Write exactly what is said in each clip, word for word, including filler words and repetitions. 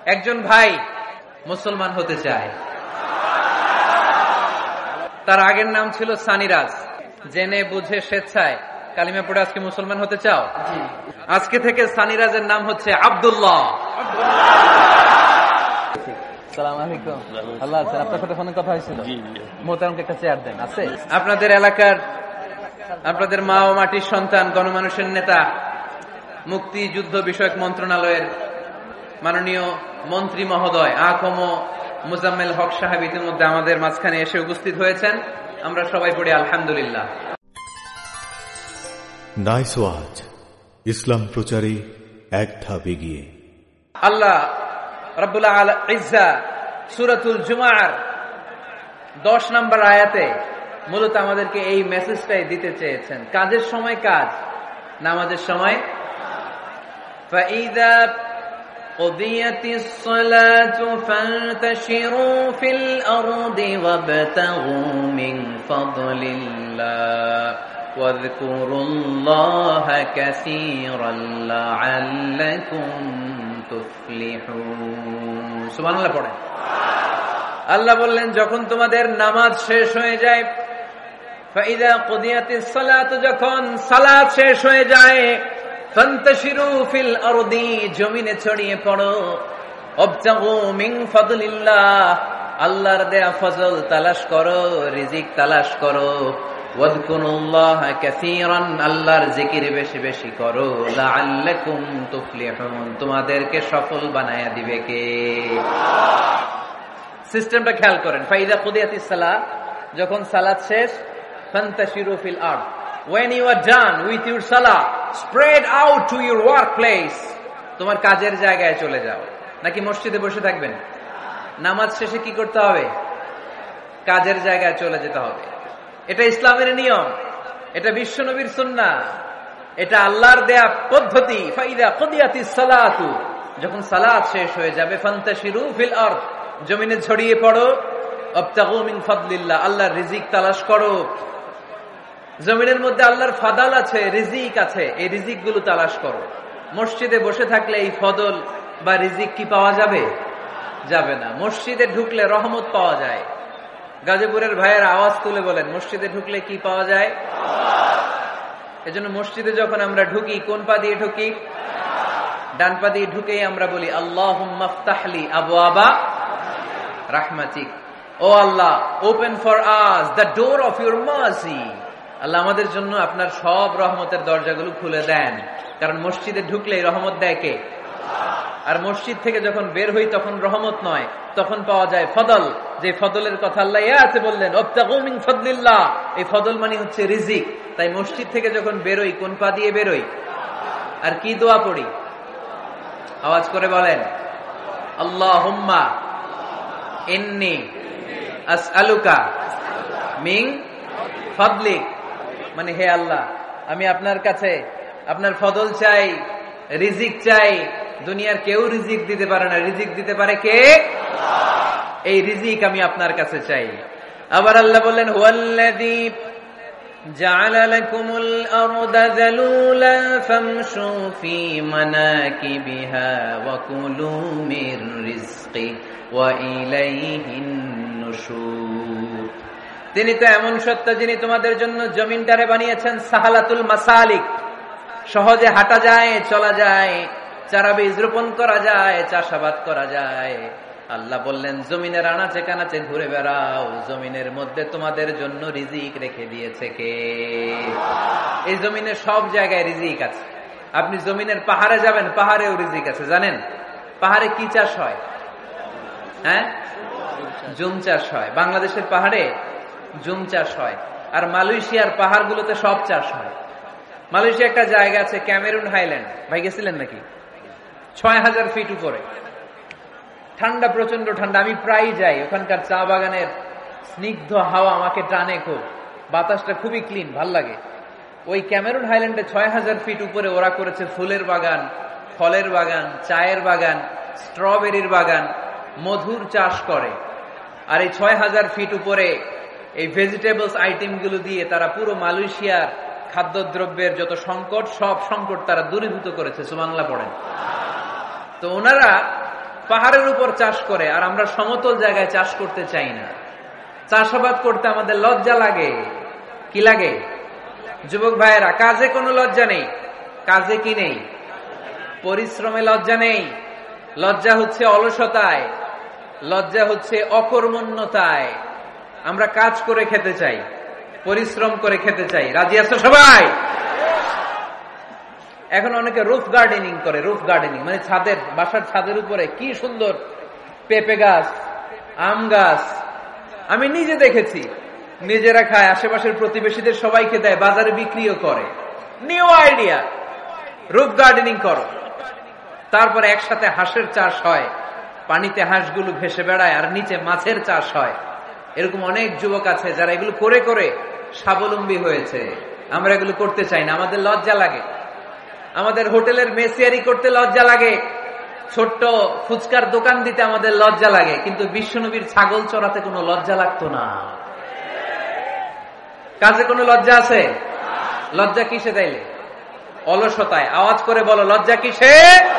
একজন ভাই মুসলমান হতে চায়, তার আগের নাম ছিল সানিরাজ। জেনে বুঝে স্বেচ্ছায় কালিমা পড়ে আজকে মুসলমান হতে চাও? আজকে থেকে সানিরাজের নাম হচ্ছে আব্দুল্লাহ। আপনাদের এলাকার, আপনাদের মা ও মাটির সন্তান, গণমানুষের নেতা, মুক্তিযুদ্ধ বিষয়ক মন্ত্রণালয়ের মাননীয় মন্ত্রী মহোদয় আকম মুজাম্মেল হক সাহেব ইতিমধ্যে আমাদের মাঝখানে এসে উপস্থিত হয়েছেন। আমরা সবাই পড়ি আলহামদুলিল্লাহ। নাইস ওয়াচ, ইসলাম প্রচারে এক ধাপ এগিয়ে। আল্লাহ রাব্বুল ইজ্জা সূরাতুল জুমার দশ নম্বর আয়াতে মূলত আমাদেরকে এই মেসেজটাই দিতে চেয়েছেন। কাজের সময় কাজ, নামাজের সময় ফাইদা কুদিয়াতিস সালাতু ফান্তাশিরু ফিল আরদি ওয়াবতাগু মিন ফাদলিল্লাহ ওয়াযকুরুল্লাহা কাসীরান লাআল্লাকুম তুফলিহুন। সুবহানাল্লাহ পড়েন। আল্লাহ বললেন, যখন তোমাদের নামাজ শেষ হয়ে যায়, ফাইদা কুদিয়াতিস সালাতু, যখন সালাত শেষ হয়ে যায়, ফান্তাশিরু ফিল আরদি, জমিনে ছড়িয়ে পড়ো, ওয়াবতাগু মিন ফাদলিল্লাহ, আল্লাহর দেয়া ফজল তালাশ করো, রিজিক তালাশ করো, ওয়াযকুরুল্লাহা কাসীরান, আল্লাহর জিকির বেশি বেশি করো, লাআল্লাকুম তুফলিহুন, তোমাদেরকে সফল বানায়া দিবে কে? সিস্টেমটা খেয়াল করেন। ফাইদা কুদিয়াতিস সালাহ, যখন সালাত শেষ, ফান্তাশিরু ফিল আরদ, when you are done with your salah, spread out to your workplace, তোমার কাজের জায়গায় চলে যাও। নাকি মসজিদে বসে থাকবেন? নামাজ শেষে কি করতে হবে? কাজের জায়গায় চলে যেতে হবে। এটা ইসলামের নিয়ম, এটা বিশ্বনবীর সুন্নাহ, এটা আল্লাহর দেয়া পদ্ধতি। ফাইদা কুদিয়াতিস সালাতু, যখন সালাত শেষ হয়ে যাবে, ফান্তাশিরু ফিল আরদ, জমিনে ছড়িয়ে পড়ো, ওয়াবতাগু মিন ফাদলিল্লাহ, আল্লাহর রিজিক তালাশ করো। জমিনের মধ্যে আল্লাহর ফাদাল আছে, রিজিক আছে, এই রিজিক গুলো তালাশ করো। মসজিদে বসে থাকলে এই ফদল বা রিজিক কি পাওয়া যাবে? যাবে না। মসজিদে ঢুকলে রহমত পাওয়া যায়। গাজীপুরের ভাইয়ের আওয়াজ তুলে বলেন, মসজিদে ঢুকলে কি পাওয়া যায়? এজন্য মসজিদে যখন আমরা ঢুকি, কোন পা দিয়ে ঢুকি? ডান পা দিয়ে ঢুকেই আমরা বলি, আল্লাহুম্মা ফতাহলি আবওয়াবা রাহমাতিক, O Allah, open for us the door of your mercy, আল্লাহ আমাদের জন্য আপনার সব রহমতের দরজাগুলো খুলে দেন। কারণ মসজিদে ঢুকলে রহমত দেয় কে? আর মসজিদ থেকে যখন বের হই তখন রহমত নয়, তখন পাওয়া যায় ফদল, যে ফদলের কথা আল্লাহ ইয়াতে বললেন, ওয়াবতাগু মিন ফাদলিল্লাহ, এই ফদল মানে হচ্ছে রিজিক। তাই মসজিদ থেকে যখন বেরোই, কোন পা দিয়ে বেরোই? আর কি দোয়া পড়ি? আওয়াজ করে বলেন, আল্লাহুম্মা ইন্নী আসআলুকা মিন ফাদলিক, মানে হে আল্লাহ, আমি আপনার কাছে আপনার ফদল চাই, রিজিক চাই। দুনিয়ার কেউ রিজিক দিতে পারে না, রিজিক দিতে পারে কে? এই রিজিক আমি আপনার কাছে চাই। আবার আল্লাহ বললেন, হুয়াল্লাযী জাআলা লাকুমুল আরদা যালুলা ফামশু ফি মানাকিবিহা ওয়া কুলু মির রিজকি ওয়া ইলাইহিন নুশুর। তিনি তো এমন সত্তা, যিনি তোমাদের জন্য জমিনটারে বানিয়েছেন সাহালাতুল মাসালিক, সহজে হাঁটা যায়, চলা যায়, চারা বীজ রোপণ করা যায়, চাষাবাদ করা যায়। আল্লাহ বললেন, জমিনের আনাচে কানাচে ঘুরে বেড়াও, জমিনের মধ্যে তোমাদের জন্য রিজিক রেখে দিয়েছে কে? এই জমিনের সব জায়গায় রিজিক আছে। আপনি জমিনের পাহাড়ে যাবেন, পাহাড়েও রিজিক আছে। জানেন পাহাড়ে কি চাষ হয়? হ্যাঁ, জুম চাষ হয়। বাংলাদেশের পাহাড়ে জুম চাষ হয়, আর মালয়েশিয়ার পাহাড়গুলোতে সব চাষ হয়। মালয়েশিয়া একটা জায়গা আছে, ক্যামেরুন হাইল্যান্ড, ভাই গেছিলেন নাকি? ছয় হাজার ফিট উপরে, ঠান্ডা, প্রচন্ড ঠান্ডা। আমি প্রায় যাই, ওখানকার চা বাগানের স্নিগ্ধ হাওয়া আমাকে টানে খুব, বাতাসটা খুবই ক্লিন, ভাল লাগে। ওই ক্যামেরুন হাইল্যান্ডে ছয় হাজার ফিট উপরে ওরা করেছে ফুলের বাগান, ফলের বাগান, চায়ের বাগান, স্ট্রবেরির বাগান, মধুর চাষ করে। আর এই ছয় হাজার ফিট উপরে এই ভেজিটেবলস আইটেম গুলো দিয়ে তারা পুরো মালয়েশিয়ার খাদ্যদ্রব্যের যত সংকট, সব সংকট তারা দূরীভূত করেছে। সুবহানাল্লাহ পড়েন। তো ওনারা পাহাড়ের উপর চাষ করে, আর আমরা সমতল জায়গায় চাষ করতে চাই না। চাষাবাদ করতে আমাদের লজ্জা লাগে। কি লাগে? যুবক ভাইয়েরা, কাজে কোনো লজ্জা নেই। কাজে কি নেই? পরিশ্রমে লজ্জা নেই। লজ্জা হচ্ছে অলসতায়, লজ্জা হচ্ছে অকর্মণ্যতায়। আমরা কাজ করে খেতে চাই, পরিশ্রম করে খেতে চাই। রাজি আছো সবাই? এখন অনেকে রুফ গার্ডেনিং করে। রুফ গার্ডেনিং মানে ছাদের, বাসার ছাদের উপরে কি সুন্দর পেঁপে গাছ, আম গাছ। আমি নিজে দেখেছি, নিজেরা খায়, আশেপাশের প্রতিবেশীদের সবাইকে দেয়, বাজারে বিক্রিও করে। নিউ আইডিয়া, রুফ গার্ডেনিং করো। তারপরে একসাথে হাঁসের চাষ হয়, পানিতে হাঁসগুলো ভেসে বেড়ায়, আর নিচে মাছের চাষ হয়। এরকম অনেক যুবক আছে যারা এগুলো করে করে স্বাবলম্বী হয়েছে। আমরা এগুলো করতে চাই না, আমাদের লজ্জা লাগে। আমাদের হোটেলের মেসিয়ারি করতে লজ্জা লাগে, ছোট্ট ফুচকার দোকান দিতে আমাদের লজ্জা লাগে, কিন্তু বিশ্বনবীর ছাগল চড়াতে কোনো লজ্জা লাগতো না। কাজে কোনো লজ্জা আছে? লজ্জা কিসে তাইলে? অলসতায়। আওয়াজ করে বলো, লজ্জা কিসে?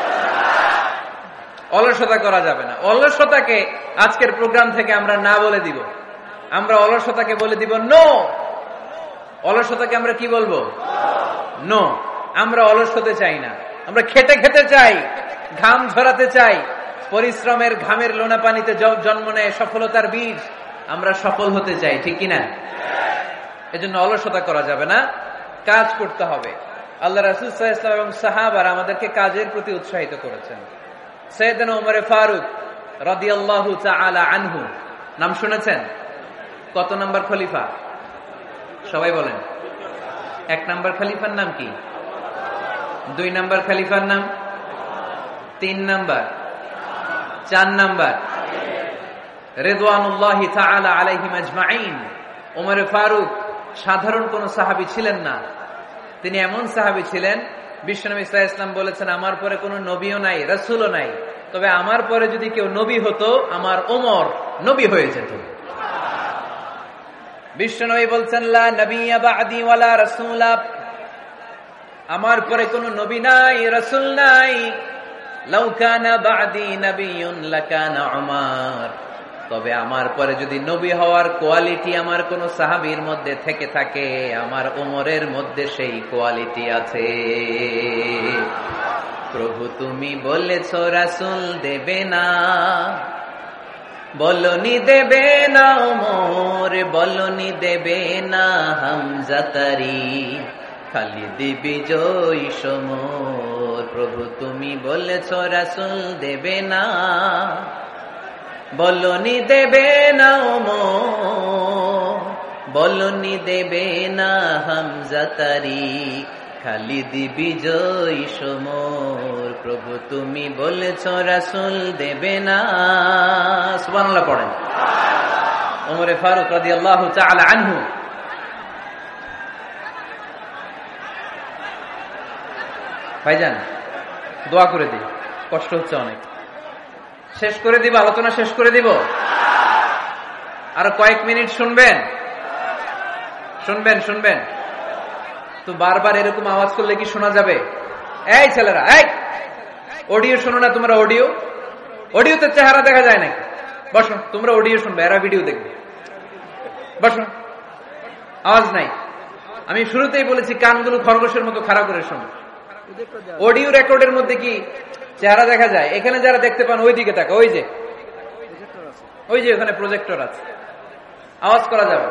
অলসতা করা যাবে না। অলসতাকে আজকের প্রোগ্রাম থেকে আমরা না বলে দিব। আমরা অলসতাকে বলে দিব নো। অলসতাকে আমরা কি বলবো? নো। আমরা অলস হতে চাই না, আমরা খেতে খেতে চাই, ঘাম ঝরাতে চাই। পরিশ্রমের ঘামের লোনা পানিতে জন্ম নেয় সফলতার বীজ। আমরা সফল হতে চাই, ঠিক কিনা? এজন্য অলসতা করা যাবে না, কাজ করতে হবে। আল্লাহ রাসূল সাল্লাল্লাহু আলাইহি ওয়াসাল্লাম এবং সাহাবারা আমাদেরকে কাজের প্রতি উৎসাহিত করেছেন। সাইয়েদনা ওমর ফারুক রাদিয়াল্লাহু তাআলা আনহু, নাম শুনেছেন? কত নাম্বার খলিফা? সবাই বলেন। এক নাম্বার খলিফার নাম কি? দুই নাম্বার খলিফার নাম? তিন নাম্বার? চার নাম্বার? রিদওয়ানুল্লাহি তাআলা আলাইহিম আজমাইন। ওমর ফারুক সাধারণ কোন সাহাবী ছিলেন না, তিনি এমন সাহাবী ছিলেন, বিশ্বনবী সাল্লাল্লাহু আলাইহি ওয়াসাল্লাম বলেছেন, আমার পরে কোনো নবীও নাই, রাসূলও নাই, তবে আমার পরে যদি কেউ নবী হতো, আমার ওমর নবী হয়ে যেত। বিশ্বনবী বলছেন, লা নবিয়্যা বা'দি ওয়ালা রাসূলা, আমার পরে কোনো নবী নাই, রাসূল নাই। লাউ কানা বা'দি নাবিয়্যুন লাকানা উমর, তবে আমার পরে যদি নবী হওয়ার কোয়ালিটি আমার কোন সাহাবীর মধ্যে থেকে থাকে, আমার ওমরের মধ্যে সেই কোয়ালিটি আছে। প্রভু তুমি বলেছো রাসূল দেবে না, বলনি দেবে না ওমর, বলনি দেবে না হামজা তারি, খালিদ বিজয়ী সমর। প্রভু তুমি বলেছো রাসূল দেবে না, বলনি দেবে না ওমর, বলনি দেবে না হামজা তারি, খালিদ বিজয়ী সমর। প্রভু তুমি বলেছো রাসূল দেবে না। সুবহানাল্লাহ পড়েন। ওমর ফারুক রাদিয়াল্লাহু তাআলা আনহু ভাইজান, দোয়া করে দিই, কষ্ট হচ্ছে অনেক। শেষ করে দিব, আলোচনা শেষ করে দিব। আরো কয়েক মিনিট শুনবেন, শুনবেন শুনবেন তো বারবার এরকম আওয়াজ করলে কি শোনা যাবে? এই ছেলেরা, এই অডিও শোনো না তোমরা? অডিও অডিওতে চেহারা দেখা যায় নাকি? বসো, তোমরা অডিও শুনবে, এরা ভিডিও দেখবে। বসো, আওয়াজ নাই। আমি শুরুতেই বলেছি কানগুলো খরগোশের মতো খাড়া করে শোনো। অডিও রেকর্ডের মধ্যে কি চেহারা দেখা যায়? এখানে যারা দেখতে পান ওই দিকে তাকা, ওই যে ওই যে ওখানে প্রজেক্টর আছে, আওয়াজ করা যাবে।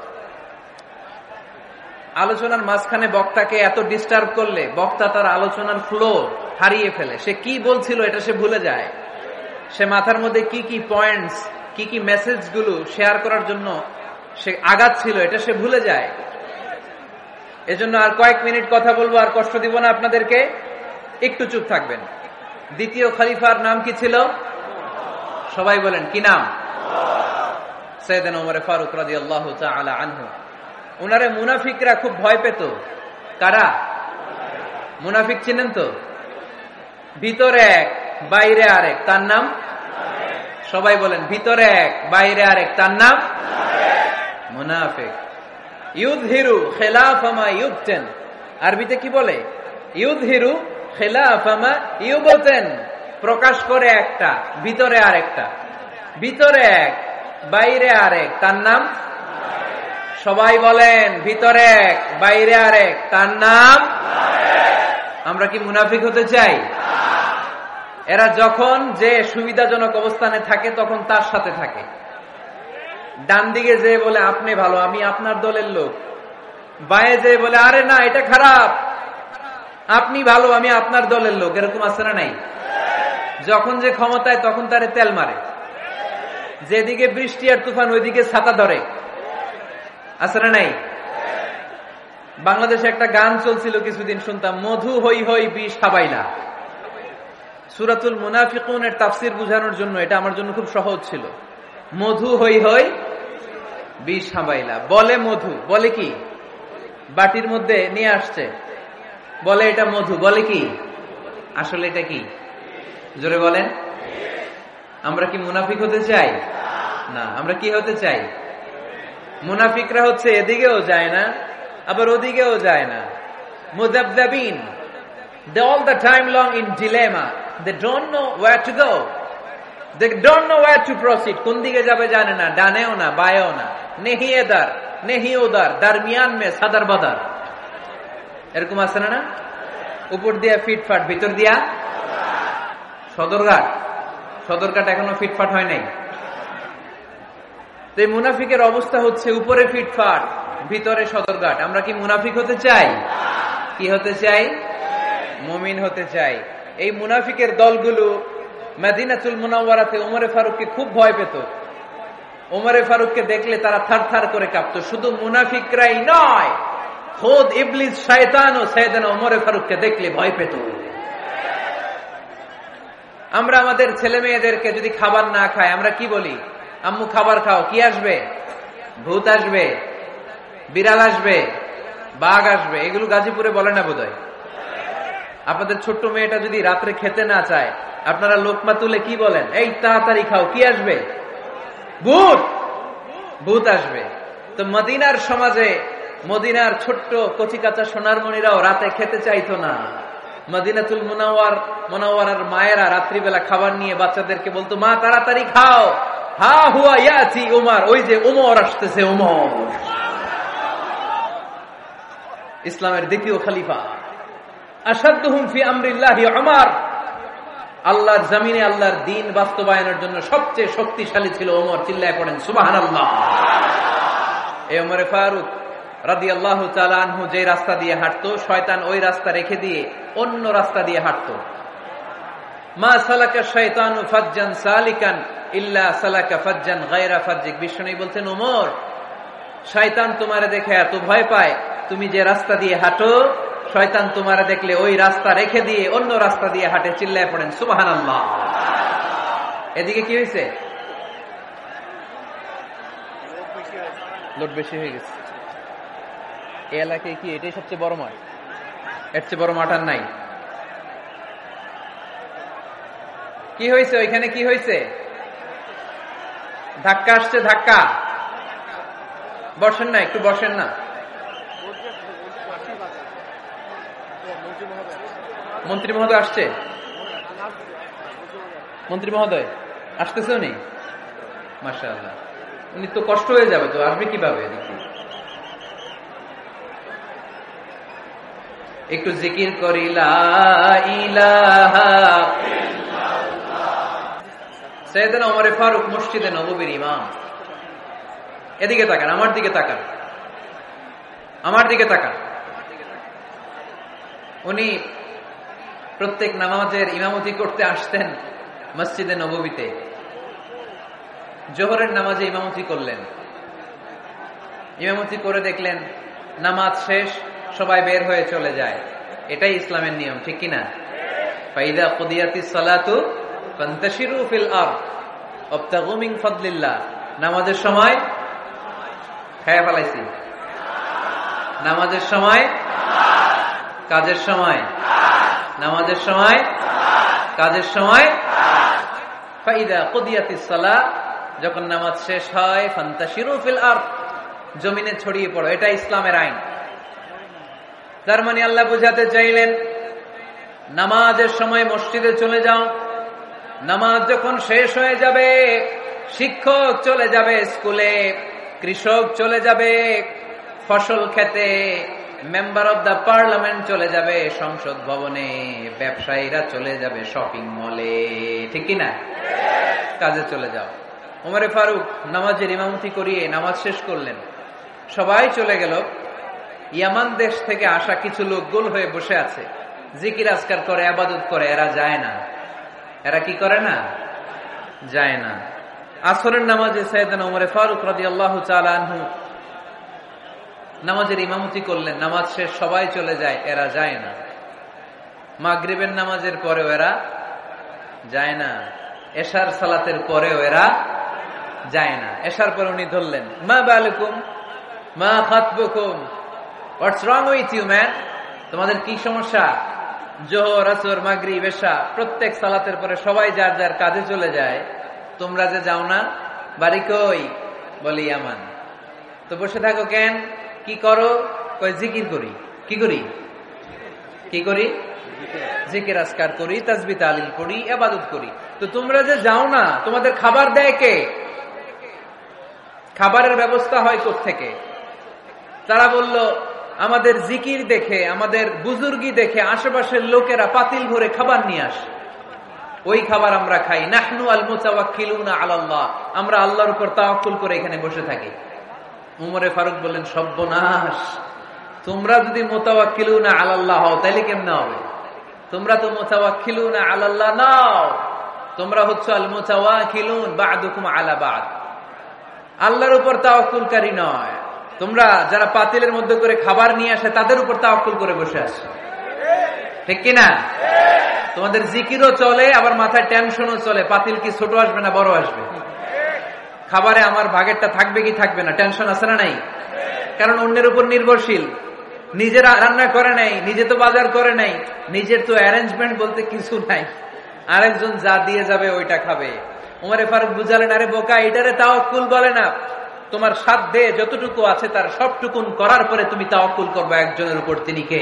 আলোচনার মাঝখানে বক্তাকে এত ডিস্টার্ব করলে বক্তা তার আলোচনার ফ্লো হারিয়ে ফেলে। সে কি বলছিল এটা সে ভুলে যায়। সে মাথার মধ্যে কি কি পয়েন্টস, কি কি মেসেজ গুলো শেয়ার করার জন্য সে আগাচ্ছিল এটা সে ভুলে যায়। এজন্য আর কয়েক মিনিট কথা বলবো, আর কষ্ট দিব না আপনাদেরকে, একটু চুপ থাকবেন। দ্বিতীয় খলিফার নাম কি ছিল? সবাই বলেন, কি নাম? সাইয়েদনা ওমর ফারুক রাদিয়াল্লাহু তাআলা আনহু। উনারে মুনাফিকরা খুব ভয় পেত। কারা? মুনাফিক চিনেন তো? ভিতরে এক বাইরে আরেক, তার নাম? সবাই বলেন, ভিতরে এক বাইরে আরেক, তার নাম মুনাফিক। ইউযহিরু খিলাফা মা ইউবতিন, আরবিতে কি বলে? ইউযহিরু খিলাফা মা ইউবতিন। প্রকাশ করে একটা, ভিতরে আরেকটা। ভিতরে এক, বাইরে আরেক, তার নাম? সবাই বলেন, ভিতরে এক, বাইরে আরেক, তার নাম? আমরা কি মুনাফিক হতে চাই? এরা যখন যে সুবিধাজনক অবস্থানে থাকে তখন তার সাথে থাকে। ডান দিকে যে বলে আপনি ভালো, আমি আপনার দলের লোক। বায়ে যে বলে আরে না এটা খারাপ, আপনি ভালো, আমি আপনার দলের লোক। এরকম আছে না নাই? যখন যে ক্ষমতায় তখন তারে তেল মারে। যেদিকে বৃষ্টি আর তুফান ওইদিকে ছাতা ধরে। আছে না নাই? বাংলাদেশে একটা গান চলছিল কিছুদিন, শুনতাম, মধু হই হই বিষ খাবাইলা। সূরাতুল মুনাফিকুনের তাফসীর বোঝানোর জন্য এটা আমার জন্য খুব সহজ ছিল। মধু হই হই বিষ খাবাইলা। বলে মধু, বলে কি? বাটির মধ্যে নিয়ে আসছে, বলে এটা মধু, বলে কি? আসলে এটা কি? জোরে বলেন। আমরা কি মুনাফিক হতে চাই? না। আমরা কি হতে চাই? মুনাফিকরা হচ্ছে এদিকেও যায় না, আবার ওদিকেও যায় না। মুযাবযাবিন, they all the time long in dilemma, they don't know where to go, they don't know where to proceed. কোন দিকে যাবে জানে না, ডানেও না বায়েও না, নেহি এদার নেহি ওদার, দরমিয়ান মে সাদার বাদার। এরকম আছে না? উপর দিয়া ফিটফাট, ভিতর দিয়া সদরঘাট। সদরঘাট এখনো ফিটফাট হয় নাই। এই মুনাফিকের অবস্থা হচ্ছে উপরে ফিটফাট, ভিতরে সদরঘাট। আমরা কি মুনাফিক হতে চাই? কি হতে চাই? মুমিন হতে চাই। এই মুনাফিকের দলগুলো মদিনাতুল মুনাওয়ারাতে ওমরে ফারুককে খুব ভয় পেত। ওমরে ফারুককে দেখলে তারা থার থার করে কাঁপতো। শুধু মুনাফিকরাই নয়, খোদ ইবলিস শয়তানও সাইয়েদনা ওমরে ফারুককে দেখলে ভয় পেত। আমরা আমাদের ছেলে মেয়েদেরকে যদি খাবার না খায় আমরা কি বলি? আম্মু খাবার খাও। কি আসবে? ভূত আসবে, বিড়াল আসবে, বাঘ আসবে। এগুলো গাজীপুরে বলে না বোধহয়। আপনাদের ছোট্ট মেয়েটা যদি রাত্রে খেতে না চায়, আপনারা লোকমা তুলে কি বলেন? এই তাড়াতাড়ি খাও, কি আসবে? ভূত, ভূত আসবে। তো মদিনার সমাজে মদিনার ছোট্ট কচি কাঁচা সোনারমণিরাও রাতে খেতে চাইতো না। মদিনাতুল মুনাওয়ার মুনাওয়ারার মায়েরা রাত্রিবেলা খাবার নিয়ে বাচ্চাদেরকে বলতো, মা তাড়াতাড়ি খাও, হা হুয়া ইয়াতি উমর, ওই যে উমর আসতেছে। উমর ইসলামের দ্বিতীয় খলিফা। আশাদ্দুহুম ফি আমরিল্লাহি উমর, আল্লাহর জমিনে আল্লাহর দ্বীন বাস্তবায়নের জন্য সবচেয়ে শক্তিশালী ছিল ওমর। চিল্লায় পড়েন সুবহানাল্লাহ। এই ওমরে ফারুক রাদিয়াল্লাহু তাআলা আনহু যে রাস্তা দিয়ে হাঁটতো, শয়তান ওই রাস্তা রেখে দিয়ে অন্য রাস্তা দিয়ে হাঁটতো। মা সালাকা শাইতানু ফাজ্জান সালিকান ইল্লা সালাকা ফাজ্জান গায়রা ফাজ্জিক। বিষ্ণু বলতেন, ওমর, শয়তান তোমারে দেখে এত ভয় পায়, তুমি যে রাস্তা দিয়ে হাঁটো, শয়তান তোমারে দেখলে ওই রাস্তা রেখে দিয়ে অন্য রাস্তা দিয়ে হাঁটে। চিল্লায় পড়েন সুবহানাল্লাহ। এদিকে কি হয়েছে? লোড বেশি হয়ে গেছে। এই এলাকায় কি এটাই সবচেয়ে বড় মাঠ? এর চেয়ে বড় মাঠ আর নাই। কি হয়েছে ওইখানে? কি হয়েছে? ধাক্কা আসছে, ধাক্কা। বসেন না, একটু বসেন না। মন্ত্রী মহোদয় আসছে? মন্ত্রী মহোদয় আসতেছে উনি? মাশাআল্লাহ। উনি তো কষ্ট হয়ে যাবে, তো আসবে কিভাবে? দেখি একটু জিকির করি, লা ইলাহা ইল্লাল্লাহ। সাইয়েদনা ওমর ফারুক মসজিদে নববীর ইমাম। এদিকে তাকান, আমার দিকে তাকান, আমার দিকে তাকান। উনি প্রত্যেক নামাজের ইমামতি করতে আসতেন মসজিদে নববীতে। জোহরের নামাজে ইমামতি করলেন। ইমামতি করে দেখলেন নামাজ শেষ, সবাই বের হয়ে চলে যায়। এটাই ইসলামের নিয়ম, ঠিক কিনা? ফাইদা কুদিয়াতিস সালাতু ফান্তাশিরু ফিল আরদ ওয়াবতাগু মিন ফাদলিল্লাহ। নামাজের সময় খায়া ফেলাইছি, নামাজের সময়, কাজের সময়, নামাজের সময়, কাজের সময়। ফাইদা কুদিয়াতিস সালাহ, যখন নামাজ শেষ হয়, ফান্তাশিরু ফিল আরদ, জমিনে ছড়িয়ে পড়ো। এটা ইসলামের আইন। তার মানে আল্লাহ বুঝাতে চাইলেন নামাজের সময় মসজিদে চলে যাও, নামাজ যখন শেষ হয়ে যাবে, শিক্ষক চলে যাবে স্কুলে, কৃষক চলে যাবে ফসল খেতে, মেম্বার অব দ্য পার্লামেন্ট চলে যাবে সংসদ ভবনে, ব্যবসায়ীরা চলে যাবে শপিং মলে, ঠিক কিনা? কাজে চলে যাও। ওমরে ফারুক নামাজের ইমামতি করিয়ে নামাজ শেষ করলেন, সবাই চলে গেল। ইয়ামান দেশ থেকে আসা কিছু লোক গোল হয়ে বসে আছে, জিকির আজকার করে, ইবাদত করে, এরা যায় না। এরা কি করে না? যায় না। আসরের নামাজে সাইয়েদনা ওমরে ফারুক রাদিয়াল্লাহু তাআলা আনহু নামাজের ইমামতি করলেন, নামাজ শেষ, সবাই চলে যায়, এরা যায় না। মাগরিবের নামাজের পরেও এরা যায় না, এশার সালাতের পরেও এরা যায় না। এশার পরে উনি ধরলেন, মা বালুকুম মা খাতবুকুম, what's wrong with you man, তোমাদের কি সমস্যা? জোহর, আসর, মাগরিব, এশা প্রত্যেক সালাতের পরে সবাই যার যার কাজে চলে যায়, তোমরা যে যাও না, বাড়ি কই? বলি ইয়ামান। তো বসে থাকো কেন? কি করো? কই জিকির করি। কি করি? কি করি? জিকির আজকার করি, তাসবিহ তাহলিল করি, ইবাদত করি। তো তোমরা যে যাও না, তোমাদের খাবার দেয় কে? খাবারের ব্যবস্থা হয় কোত্থেকে? তারা বলল, আমাদের জিকির দেখে, আমাদের বুজুর্গি দেখে আশেপাশের লোকেরা পাতিল ভরে খাবার নিয়ে আসে, ওই খাবার আমরা খাই। নাহনু আল মুতাওয়াক্কিলুনা আলাল্লাহ, আমরা আল্লাহর উপর তাওয়াক্কুল করে এখানে বসে থাকি। উমরে ফারুক বললেন, সর্বনাশ, তোমরা যদি মুতাওয়াক্কিলুনা আলাল্লাহ হও তাহলে কেমনে হবে? তোমরা তো মুতাওয়াক্কিলুনা আলাল্লাহ নাও, তোমরা হচ্ছে আল মুতাওয়াক্কিলুন বা'দুকুম আলা বা'দ, আল্লাহর উপর তাওয়াক্কুলকারী নয়। তোমরা যারা পাতিলের মধ্যে করে খাবার নিয়ে আসে তাদের উপর তাওয়াক্কুল করে বসে আসে, ঠিক কিনা? তোমাদের জিকিরও চলে, আবার মাথায় টেনশনও চলে, পাতিল কি ছোট আসবে না বড় আসবে, খাবারে আমার ভাগেরটা থাকবে কি থাকবে না, টেনশন আছে না নাই? কারণ অন্যের উপর নির্ভরশীল, নিজের রান্না করে নাই, নিজে তো বাজার করে নাই, নিজের তো অ্যারেঞ্জমেন্ট বলতে কিছু নাই, আরেকজন যা দিয়ে যাবে ওইটা খাবে। ওমরে ফারুক বুঝালেন, আরে বোকা, এটারে তাওয়াক্কুল বলে না। তোমার সাধ্যে যতটুকু আছে তার সবটুকুন করার পরে তুমি তাওয়াক্কুল করবে একজনের উপর, তিনি কে?